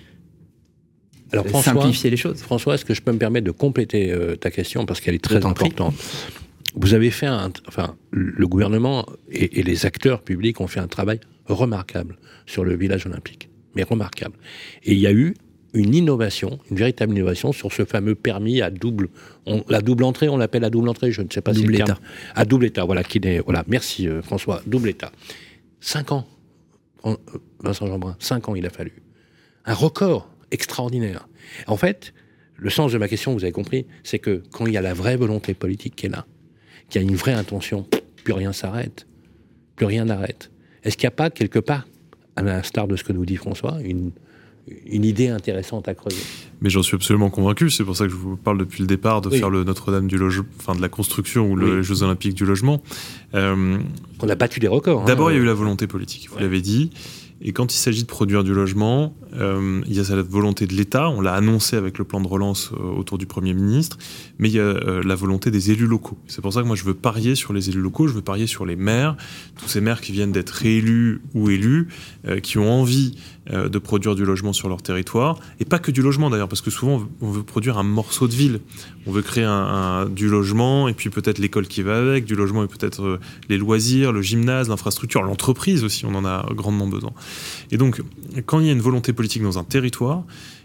Alors, François, simplifier les choses. François, est-ce que je peux me permettre de compléter euh, ta question parce qu'elle est très importante. Vous avez fait un, enfin, le gouvernement et, et les acteurs publics ont fait un travail remarquable sur le village olympique, mais remarquable. Et il y a eu une innovation, une véritable innovation sur ce fameux permis à double, on, la double entrée, on l'appelle la double entrée, je ne sais pas si c'est le terme. À double état, voilà, qui est, voilà. Merci euh, François, double état. Cinq ans, Vincent Jeanbrun, cinq ans il a fallu. Un record extraordinaire. En fait, le sens de ma question, vous avez compris, c'est que quand il y a la vraie volonté politique qui est là, qu'il y a une vraie intention, plus rien s'arrête, plus rien n'arrête. Est-ce qu'il n'y a pas quelque part, à l'instar de ce que nous dit François, une, une idée intéressante à creuser? Mais j'en suis absolument convaincu, c'est pour ça que je vous parle depuis le départ de oui. faire le Notre-Dame du logement, enfin de la construction ou oui. les Jeux Olympiques du logement. Euh, On a battu des records. D'abord, hein, il y a eu la volonté politique, vous ouais. l'avez dit. Et quand il s'agit de produire du logement, euh, il y a cette volonté de l'État, on l'a annoncé avec le plan de relance euh, autour du Premier ministre, mais il y a euh, la volonté des élus locaux. C'est pour ça que moi je veux parier sur les élus locaux, je veux parier sur les maires, tous ces maires qui viennent d'être réélus ou élus, euh, qui ont envie euh, de produire du logement sur leur territoire, et pas que du logement d'ailleurs, parce que souvent on veut produire un morceau de ville, on veut créer un, un, du logement, et puis peut-être l'école qui va avec, du logement et peut-être euh, les loisirs, le gymnase, l'infrastructure, l'entreprise aussi, on en a grandement besoin. Et donc, quand il y a une volonté politique dans un territoire,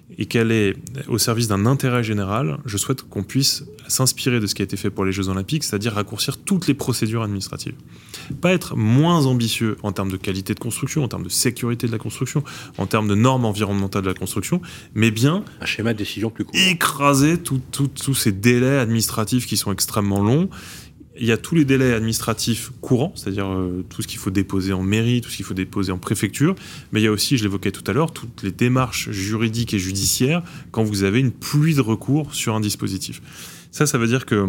et qu'elle est au service d'un intérêt général, je souhaite qu'on puisse s'inspirer de ce qui a été fait pour les Jeux Olympiques, c'est-à-dire raccourcir toutes les procédures administratives. Pas être moins ambitieux en termes de qualité de construction, en termes de sécurité de la construction, en termes de normes environnementales de la construction, mais bien un schéma de décision plus court. Écraser tous ces délais administratifs qui sont extrêmement longs. Il y a tous les délais administratifs courants, c'est-à-dire euh, tout ce qu'il faut déposer en mairie, tout ce qu'il faut déposer en préfecture, mais il y a aussi, je l'évoquais tout à l'heure, toutes les démarches juridiques et judiciaires quand vous avez une pluie de recours sur un dispositif. Ça, ça veut dire que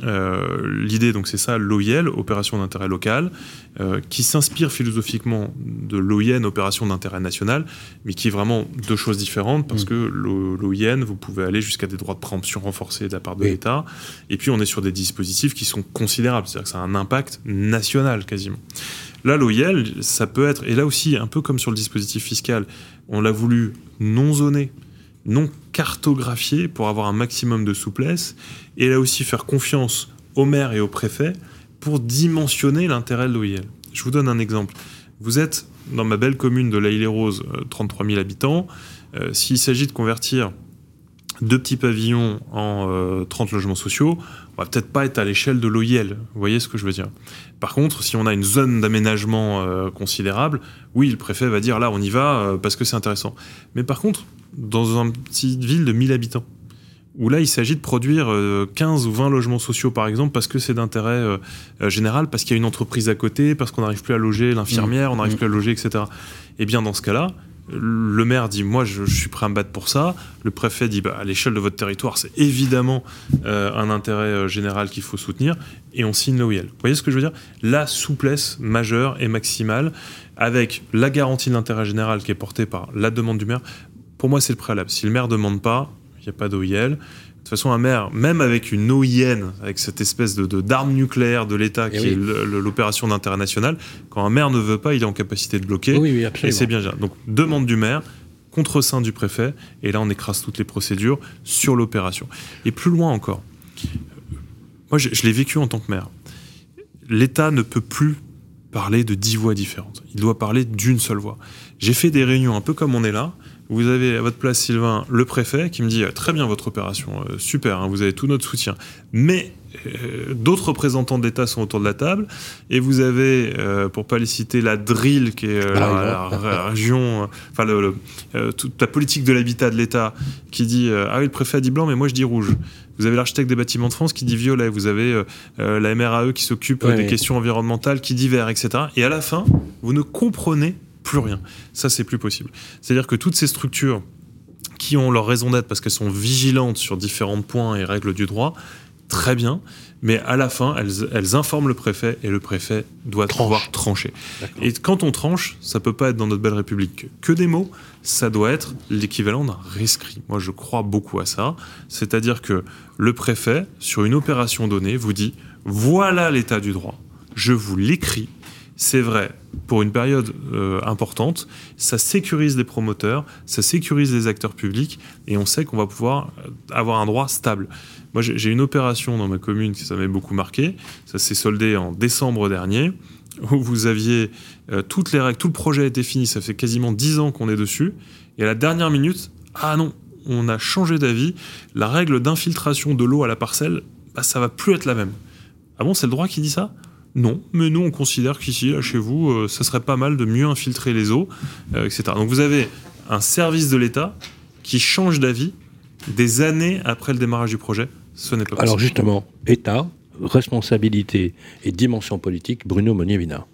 euh, l'idée, donc c'est ça, l'O I L, opération d'intérêt local, euh, qui s'inspire philosophiquement de l'O I N, opération d'intérêt national, mais qui est vraiment deux choses différentes, parce mmh. que l'O I N, vous pouvez aller jusqu'à des droits de préemption renforcés de la part de oui. l'État, et puis on est sur des dispositifs qui sont considérables, c'est-à-dire que ça a un impact national quasiment. Là, l'O I L, ça peut être, et là aussi, un peu comme sur le dispositif fiscal, on l'a voulu non zoné, non cartographié pour avoir un maximum de souplesse, et là aussi faire confiance aux maires et aux préfets pour dimensionner l'intérêt de l'O I L. Je vous donne un exemple. Vous êtes dans ma belle commune de l'Aille-les-Roses, trente-trois mille habitants. Euh, s'il s'agit de convertir deux petits pavillons en euh, trente logements sociaux, on va peut-être pas être à l'échelle de l'O I L. Vous voyez ce que je veux dire ? Par contre, si on a une zone d'aménagement euh, considérable, oui, le préfet va dire là, on y va euh, parce que c'est intéressant. Mais par contre, dans une petite ville de mille habitants, où là, il s'agit de produire euh, quinze ou vingt logements sociaux, par exemple, parce que c'est d'intérêt euh, euh, général, parce qu'il y a une entreprise à côté, parce qu'on n'arrive plus à loger l'infirmière, mmh. on n'arrive mmh. plus à loger, et cetera. Eh bien, dans ce cas-là, le maire dit « moi, je, je suis prêt à me battre pour ça ». Le préfet dit bah, « à l'échelle de votre territoire, c'est évidemment euh, un intérêt euh, général qu'il faut soutenir ». Et on signe l'O I L. Vous voyez ce que je veux dire ? La souplesse majeure et maximale, avec la garantie de l'intérêt général qui est portée par la demande du maire. Pour moi, c'est le préalable. Si le maire ne demande pas, il n'y a pas d'O I L. De toute façon, un maire, même avec une O I N, avec cette espèce de, de, d'arme nucléaire de l'État qui oui. est le, le, l'opération d'intérêt national, quand un maire ne veut pas, il est en capacité de bloquer. Oui, oui, absolument. Et c'est bien géré. Donc, demande du maire, contre-seing du préfet, et là, on écrase toutes les procédures sur l'opération. Et plus loin encore, moi, je, je l'ai vécu en tant que maire. L'État ne peut plus parler de dix voix différentes. Il doit parler d'une seule voix. J'ai fait des réunions un peu comme on est là. Vous avez à votre place, Sylvain, le préfet qui me dit « Très bien votre opération, euh, super, hein, vous avez tout notre soutien. » Mais euh, d'autres représentants de l'État sont autour de la table et vous avez, euh, pour pas les citer, la D R I L, qui est euh, ah, la, la, la région, euh, enfin le, le, euh, toute la politique de l'habitat de l'État qui dit euh, « Ah oui, le préfet a dit blanc, mais moi je dis rouge. » Vous avez l'architecte des bâtiments de France qui dit violet. Vous avez euh, euh, la M R A E qui s'occupe ouais, des ouais. questions environnementales qui dit vert, et cetera. Et à la fin, vous ne comprenez plus rien. Ça, c'est plus possible. C'est-à-dire que toutes ces structures qui ont leur raison d'être parce qu'elles sont vigilantes sur différents points et règles du droit, très bien, mais à la fin, elles, elles informent le préfet et le préfet doit Tranche. pouvoir trancher. D'accord. Et quand on tranche, ça peut pas être dans notre belle République que des mots, ça doit être l'équivalent d'un rescrit. Moi, je crois beaucoup à ça. C'est-à-dire que le préfet, sur une opération donnée, vous dit « Voilà l'état du droit, je vous l'écris ». C'est vrai, pour une période euh, importante, ça sécurise les promoteurs, ça sécurise les acteurs publics, et on sait qu'on va pouvoir avoir un droit stable. Moi, j'ai une opération dans ma commune qui ça m'avait beaucoup marqué, ça s'est soldé en décembre dernier, où vous aviez euh, toutes les règles, tout le projet a été fini, ça fait quasiment dix ans qu'on est dessus, et à la dernière minute, ah non, on a changé d'avis, la règle d'infiltration de l'eau à la parcelle, bah, ça va plus être la même. Ah bon, c'est le droit qui dit ça ? Non, mais nous on considère qu'ici, là, chez vous, euh, ça serait pas mal de mieux infiltrer les eaux, euh, et cetera. Donc vous avez un service de l'État qui change d'avis des années après le démarrage du projet. Ce n'est pas possible. Alors justement, État, responsabilité et dimension politique, Bruno Monnier-Vinard.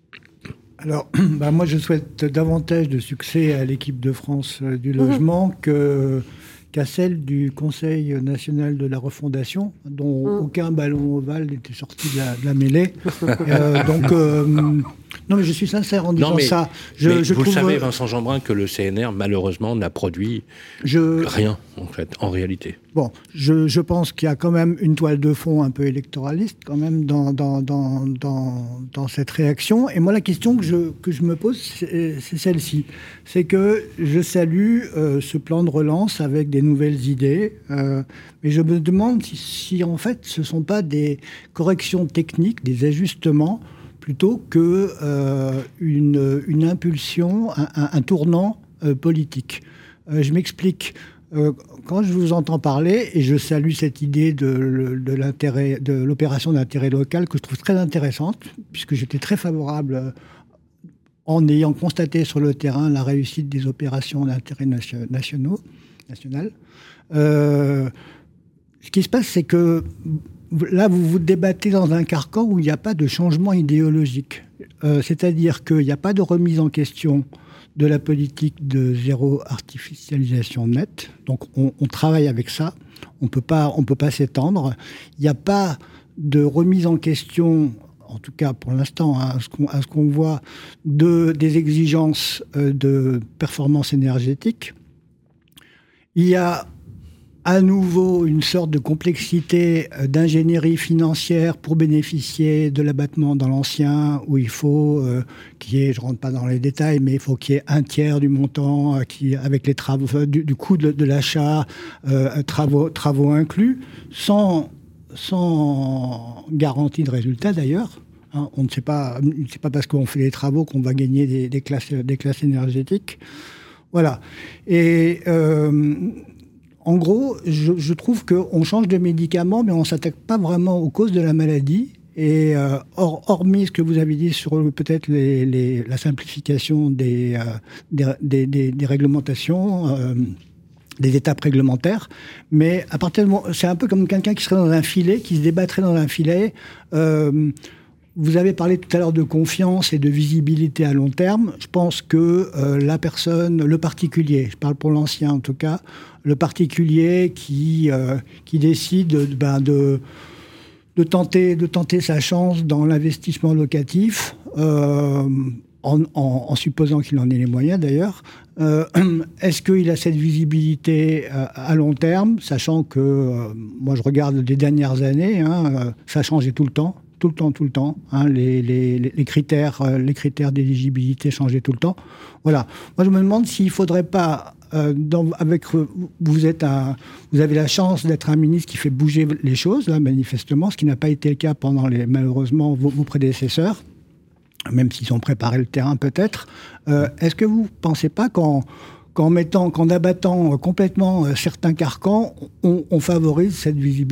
Alors, bah moi je souhaite davantage de succès à l'équipe de France euh, du logement mmh. que... qu'à celle du Conseil national de la refondation, dont mmh. aucun ballon ovale n'était sorti de la, de la mêlée. euh, donc, euh, non, mais je suis sincère en disant non, mais, ça. Je, mais je vous trouve... le savez, Vincent Jeanbrun, que le C N R, malheureusement, n'a produit je... rien, en fait, en réalité. Bon, je, je pense qu'il y a quand même une toile de fond un peu électoraliste, quand même, dans, dans, dans, dans, dans cette réaction. Et moi, la question que je, que je me pose, c'est, c'est celle-ci. C'est que je salue euh, ce plan de relance avec des nouvelles idées, euh, mais je me demande si, si, en fait, ce ne sont pas des corrections techniques, des ajustements, plutôt que euh, une, une impulsion, un, un, un tournant euh, politique. Euh, je m'explique. Euh, quand je vous entends parler, et je salue cette idée de, de, l'intérêt, de l'opération d'intérêt local que je trouve très intéressante, puisque j'étais très favorable en ayant constaté sur le terrain la réussite des opérations d'intérêt nation, nationaux, national. Euh, ce qui se passe, c'est que là, vous vous débattez dans un carcan où il n'y a pas de changement idéologique. Euh, c'est-à-dire qu'il n'y a pas de remise en question de la politique de zéro artificialisation nette. Donc, on, on travaille avec ça. On peut pas, on peut pas s'étendre. Il n'y a pas de remise en question, en tout cas pour l'instant, hein, à ce qu'on, à ce qu'on voit, de, des exigences euh, de performance énergétique. Il y a à nouveau une sorte de complexité d'ingénierie financière pour bénéficier de l'abattement dans l'ancien, où il faut euh, qu'il y ait, je ne rentre pas dans les détails, mais il faut qu'il y ait un tiers du montant euh, qui, avec les travaux, du, du coût de, de l'achat, euh, travaux, travaux inclus, sans, sans garantie de résultat d'ailleurs. Hein, on ne sait pas, c'est pas parce qu'on fait des travaux qu'on va gagner des, des, classes, des classes énergétiques. Voilà. Et euh, en gros, je, je trouve qu'on change de médicament, mais on ne s'attaque pas vraiment aux causes de la maladie. Et euh, or, hormis ce que vous avez dit sur peut-être les, les, la simplification des, euh, des, des, des, des réglementations, euh, des étapes réglementaires, mais à partir de moment, c'est un peu comme quelqu'un qui serait dans un filet, qui se débattrait dans un filet. Euh, Vous avez parlé tout à l'heure de confiance et de visibilité à long terme. Je pense que euh, la personne, le particulier, je parle pour l'ancien en tout cas, le particulier qui, euh, qui décide ben, de, de, tenter, de tenter sa chance dans l'investissement locatif, euh, en, en, en supposant qu'il en ait les moyens d'ailleurs, euh, est-ce qu'il a cette visibilité euh, à long terme, sachant que, euh, moi je regarde les dernières années, hein, euh, ça a changé tout le temps. Tout le temps, tout le temps. Hein, les, les, les, critères, euh, les critères d'éligibilité changeaient tout le temps. Voilà. Moi, je me demande s'il ne faudrait pas, euh, dans, avec, vous, êtes un, vous avez la chance d'être un ministre qui fait bouger les choses, là, manifestement, ce qui n'a pas été le cas pendant, les, malheureusement, vos, vos prédécesseurs, même s'ils ont préparé le terrain peut-être. Euh, est-ce que vous ne pensez pas qu'en, qu'en, mettant, qu'en abattant complètement certains carcans, on, on favorise cette visibilité ?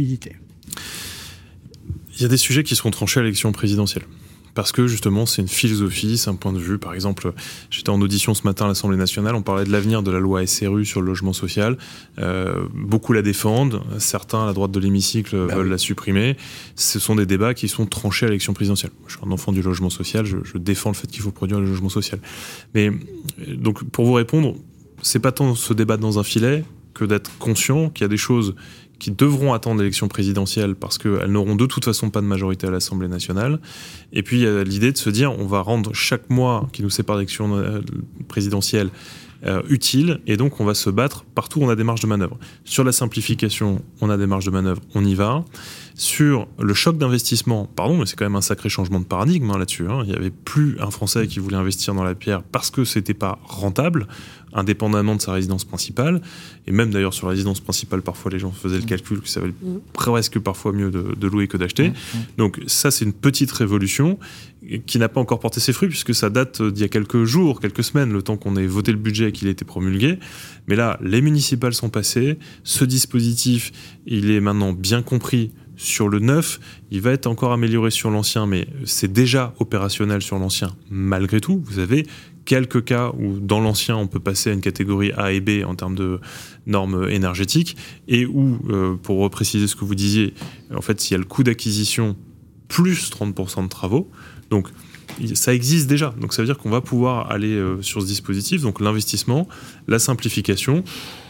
Il y a des sujets qui seront tranchés à l'élection présidentielle. Parce que justement, c'est une philosophie, c'est un point de vue. Par exemple, j'étais en audition ce matin à l'Assemblée nationale, on parlait de l'avenir de la loi S R U sur le logement social. Euh, beaucoup la défendent, certains à la droite de l'hémicycle bah veulent oui. la supprimer. Ce sont des débats qui sont tranchés à l'élection présidentielle. Je suis un enfant du logement social, je, je défends le fait qu'il faut produire le logement social. Mais donc, pour vous répondre, c'est pas tant se débattre dans un filet que d'être conscient qu'il y a des choses qui devront attendre l'élection présidentielle parce qu'elles n'auront de toute façon pas de majorité à l'Assemblée nationale. Et puis, il y a l'idée de se dire, on va rendre chaque mois qui nous sépare de l'élection présidentielle euh, utile, et donc on va se battre partout où on a des marges de manœuvre. Sur la simplification, on a des marges de manœuvre, on y va. Sur le choc d'investissement, pardon, mais c'est quand même un sacré changement de paradigme hein, là-dessus. Hein. Il n'y avait plus un Français qui voulait investir dans la pierre parce que c'était pas rentable, indépendamment de sa résidence principale. Et même d'ailleurs sur la résidence principale, parfois les gens faisaient le calcul que ça valait mmh. presque parfois mieux de, de louer que d'acheter. Mmh. Donc ça, c'est une petite révolution qui n'a pas encore porté ses fruits puisque ça date d'il y a quelques jours, quelques semaines, le temps qu'on ait voté le budget et qu'il ait été promulgué. Mais là, les municipales sont passées. Ce dispositif, il est maintenant bien compris sur le neuf, il va être encore amélioré sur l'ancien, mais c'est déjà opérationnel sur l'ancien. Malgré tout, vous avez quelques cas où dans l'ancien, on peut passer à une catégorie A et B en termes de normes énergétiques, et où, euh, pour repréciser ce que vous disiez, en fait, il y a le coût d'acquisition plus trente pour cent de travaux, donc ça existe déjà. Donc ça veut dire qu'on va pouvoir aller euh, sur ce dispositif, donc l'investissement, la simplification.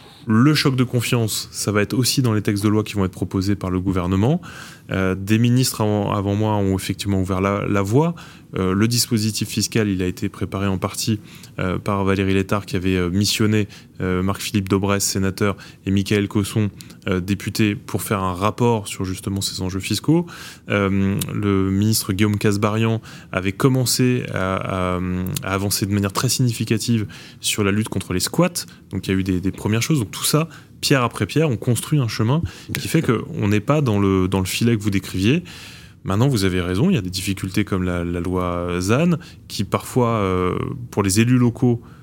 Le choc de confiance, ça va être aussi dans les textes de loi qui vont être proposés par le gouvernement. Euh, des ministres avant, avant moi ont effectivement ouvert la, la voie. Euh, le dispositif fiscal, il a été préparé en partie euh, par Valérie Létard qui avait euh, missionné euh, Marc-Philippe Daubresse, sénateur, et Mickaël Cosson, euh, député, pour faire un rapport sur justement ces enjeux fiscaux. Euh, le ministre Guillaume Kasbarian avait commencé à, à, à avancer de manière très significative sur la lutte contre les squats. Donc il y a eu des, des premières choses. Donc tout ça, pierre après pierre, on construit un chemin qui fait qu'on n'est pas dans le, dans le filet que vous décriviez. Maintenant, vous avez raison, il y a des difficultés comme la, la loi Z A N qui parfois, euh, pour les élus locaux,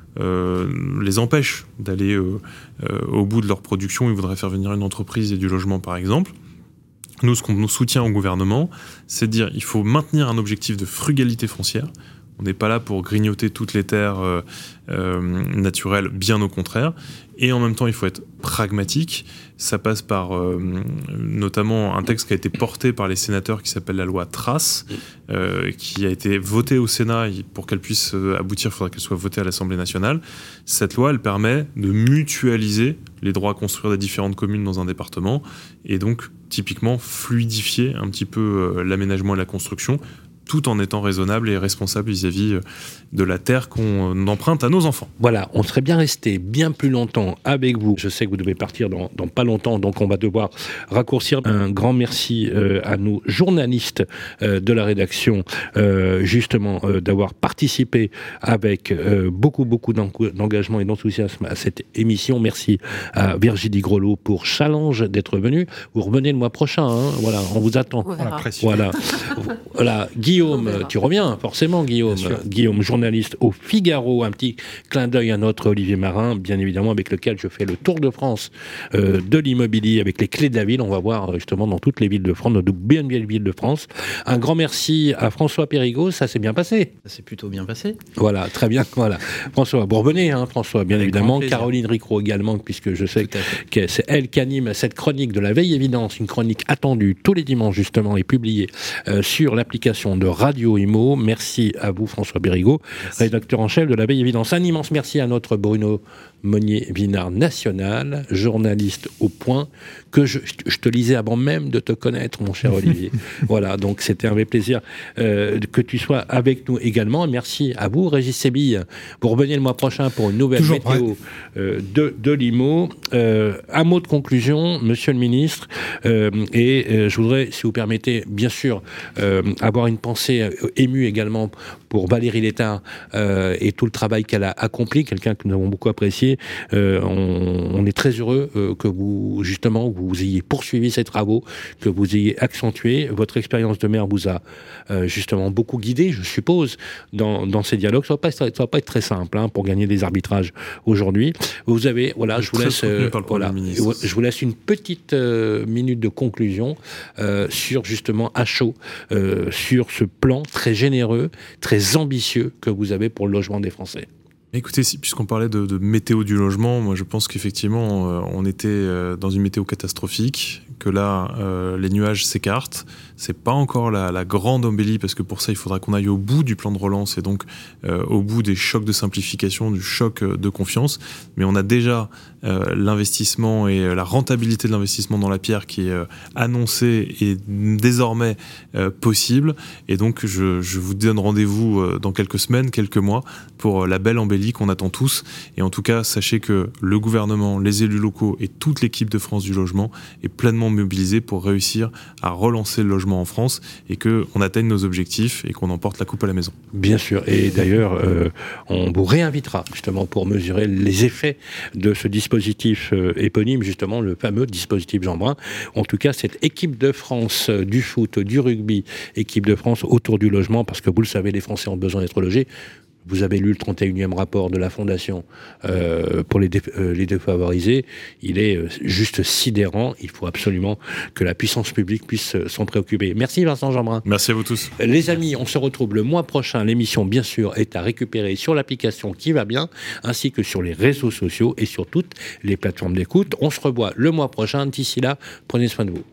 euh, les empêche d'aller euh, euh, au bout de leur production. Ils voudraient faire venir une entreprise et du logement, par exemple. Nous, ce qu'on nous soutient au gouvernement, c'est de dire qu'il faut maintenir un objectif de frugalité foncière. On n'est pas là pour grignoter toutes les terres euh, euh, naturelles, bien au contraire. Et en même temps, il faut être pragmatique. Ça passe par euh, notamment un texte qui a été porté par les sénateurs qui s'appelle la loi Trace, euh, qui a été votée au Sénat. Pour qu'elle puisse aboutir, il faudra qu'elle soit votée à l'Assemblée nationale. Cette loi, elle permet de mutualiser les droits à construire des différentes communes dans un département et donc typiquement fluidifier un petit peu euh, l'aménagement et la construction, tout en étant raisonnable et responsable vis-à-vis de la terre qu'on emprunte à nos enfants. Voilà, on serait bien resté bien plus longtemps avec vous. Je sais que vous devez partir dans, dans pas longtemps, donc on va devoir raccourcir. Un grand merci euh, à nos journalistes euh, de la rédaction, euh, justement, euh, d'avoir participé avec euh, beaucoup, beaucoup d'engagement et d'enthousiasme à cette émission. Merci à Virginie Grelot pour Challenge d'être venue. Vous revenez le mois prochain, hein, voilà, on vous attend. Voilà. Voilà, voilà. Guillaume, tu reviens, forcément, Guillaume. Guillaume, journaliste au Figaro. Un petit clin d'œil à notre Olivier Marin, bien évidemment, avec lequel je fais le tour de France euh, de l'immobilier avec les clés de la ville. On va voir justement dans toutes les villes de France, dans de bien belles villes de France. Un grand merci à François Périgaud. Ça s'est bien passé. Ça s'est plutôt bien passé. Voilà, très bien. Voilà. François, vous revenez, hein, François, bien avec évidemment. Caroline Ricraud également, puisque je sais que c'est elle qui anime cette chronique de la Veille Évidence, une chronique attendue tous les dimanches, justement, et publiée euh, sur l'application de Radio Imo. Merci à vous, François Périgaud, rédacteur en chef de la Veille Évidence. Un immense merci à notre Bruno Monnier-Vinard national, journaliste au Point, que je, je te lisais avant même de te connaître, mon cher Olivier. Voilà, donc c'était un vrai plaisir euh, que tu sois avec nous également. Merci à vous, Régis Sébille. Vous revenez le mois prochain pour une nouvelle Toujours météo euh, de, de l'Imo. Euh, un mot de conclusion, monsieur le ministre, euh, et euh, je voudrais, si vous permettez, bien sûr, euh, avoir une pensée émue également pour Valérie Létard euh, et tout le travail qu'elle a accompli, quelqu'un que nous avons beaucoup apprécié. Euh, on, on est très heureux euh, que vous, justement, vous ayez poursuivi ces travaux, que vous ayez accentué. Votre expérience de maire vous a euh, justement beaucoup guidé, je suppose, dans, dans ces dialogues. Ça ne va pas être, ça va pas être très simple hein, pour gagner des arbitrages aujourd'hui. Vous avez, voilà, je vous laisse, euh, voilà, je vous laisse une petite euh, minute de conclusion euh, sur justement à chaud, euh, sur ce plan très généreux, très ambitieux que vous avez pour le logement des Français. Écoutez, si, puisqu'on parlait de, de météo du logement, moi je pense qu'effectivement euh, on était euh, dans une météo catastrophique, que là euh, les nuages s'écartent. C'est pas encore la, la grande embellie parce que pour ça il faudra qu'on aille au bout du plan de relance et donc euh, au bout des chocs de simplification, du choc de confiance. Mais on a déjà euh, l'investissement et la rentabilité de l'investissement dans la pierre qui est euh, annoncée et désormais euh, possible. Et donc je, je vous donne rendez-vous euh, dans quelques semaines, quelques mois pour euh, la belle embellie qu'on attend tous. Et en tout cas, sachez que le gouvernement, les élus locaux et toute l'équipe de France du logement est pleinement mobilisée pour réussir à relancer le logement en France et qu'on atteigne nos objectifs et qu'on emporte la coupe à la maison. Bien sûr. Et d'ailleurs, euh, on vous réinvitera justement pour mesurer les effets de ce dispositif euh, éponyme, justement le fameux dispositif Jean Brun. En tout cas, cette équipe de France euh, du foot, du rugby, équipe de France autour du logement, parce que vous le savez, les Français ont besoin d'être logés. Vous avez lu le trente et unième rapport de la Fondation euh, pour les, dé, euh, les défavorisés. Il est euh, juste sidérant. Il faut absolument que la puissance publique puisse euh, s'en préoccuper. Merci Vincent Jeanbrun. Merci à vous tous. Les amis, on se retrouve le mois prochain. L'émission, bien sûr, est à récupérer sur l'application Qui va bien, ainsi que sur les réseaux sociaux et sur toutes les plateformes d'écoute. On se revoit le mois prochain. D'ici là, prenez soin de vous.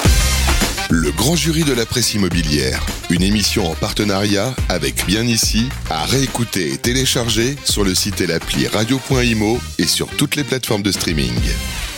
Le grand jury de la presse immobilière, une émission en partenariat avec Bien Ici, à réécouter et télécharger sur le site et l'appli radio point imo et sur toutes les plateformes de streaming.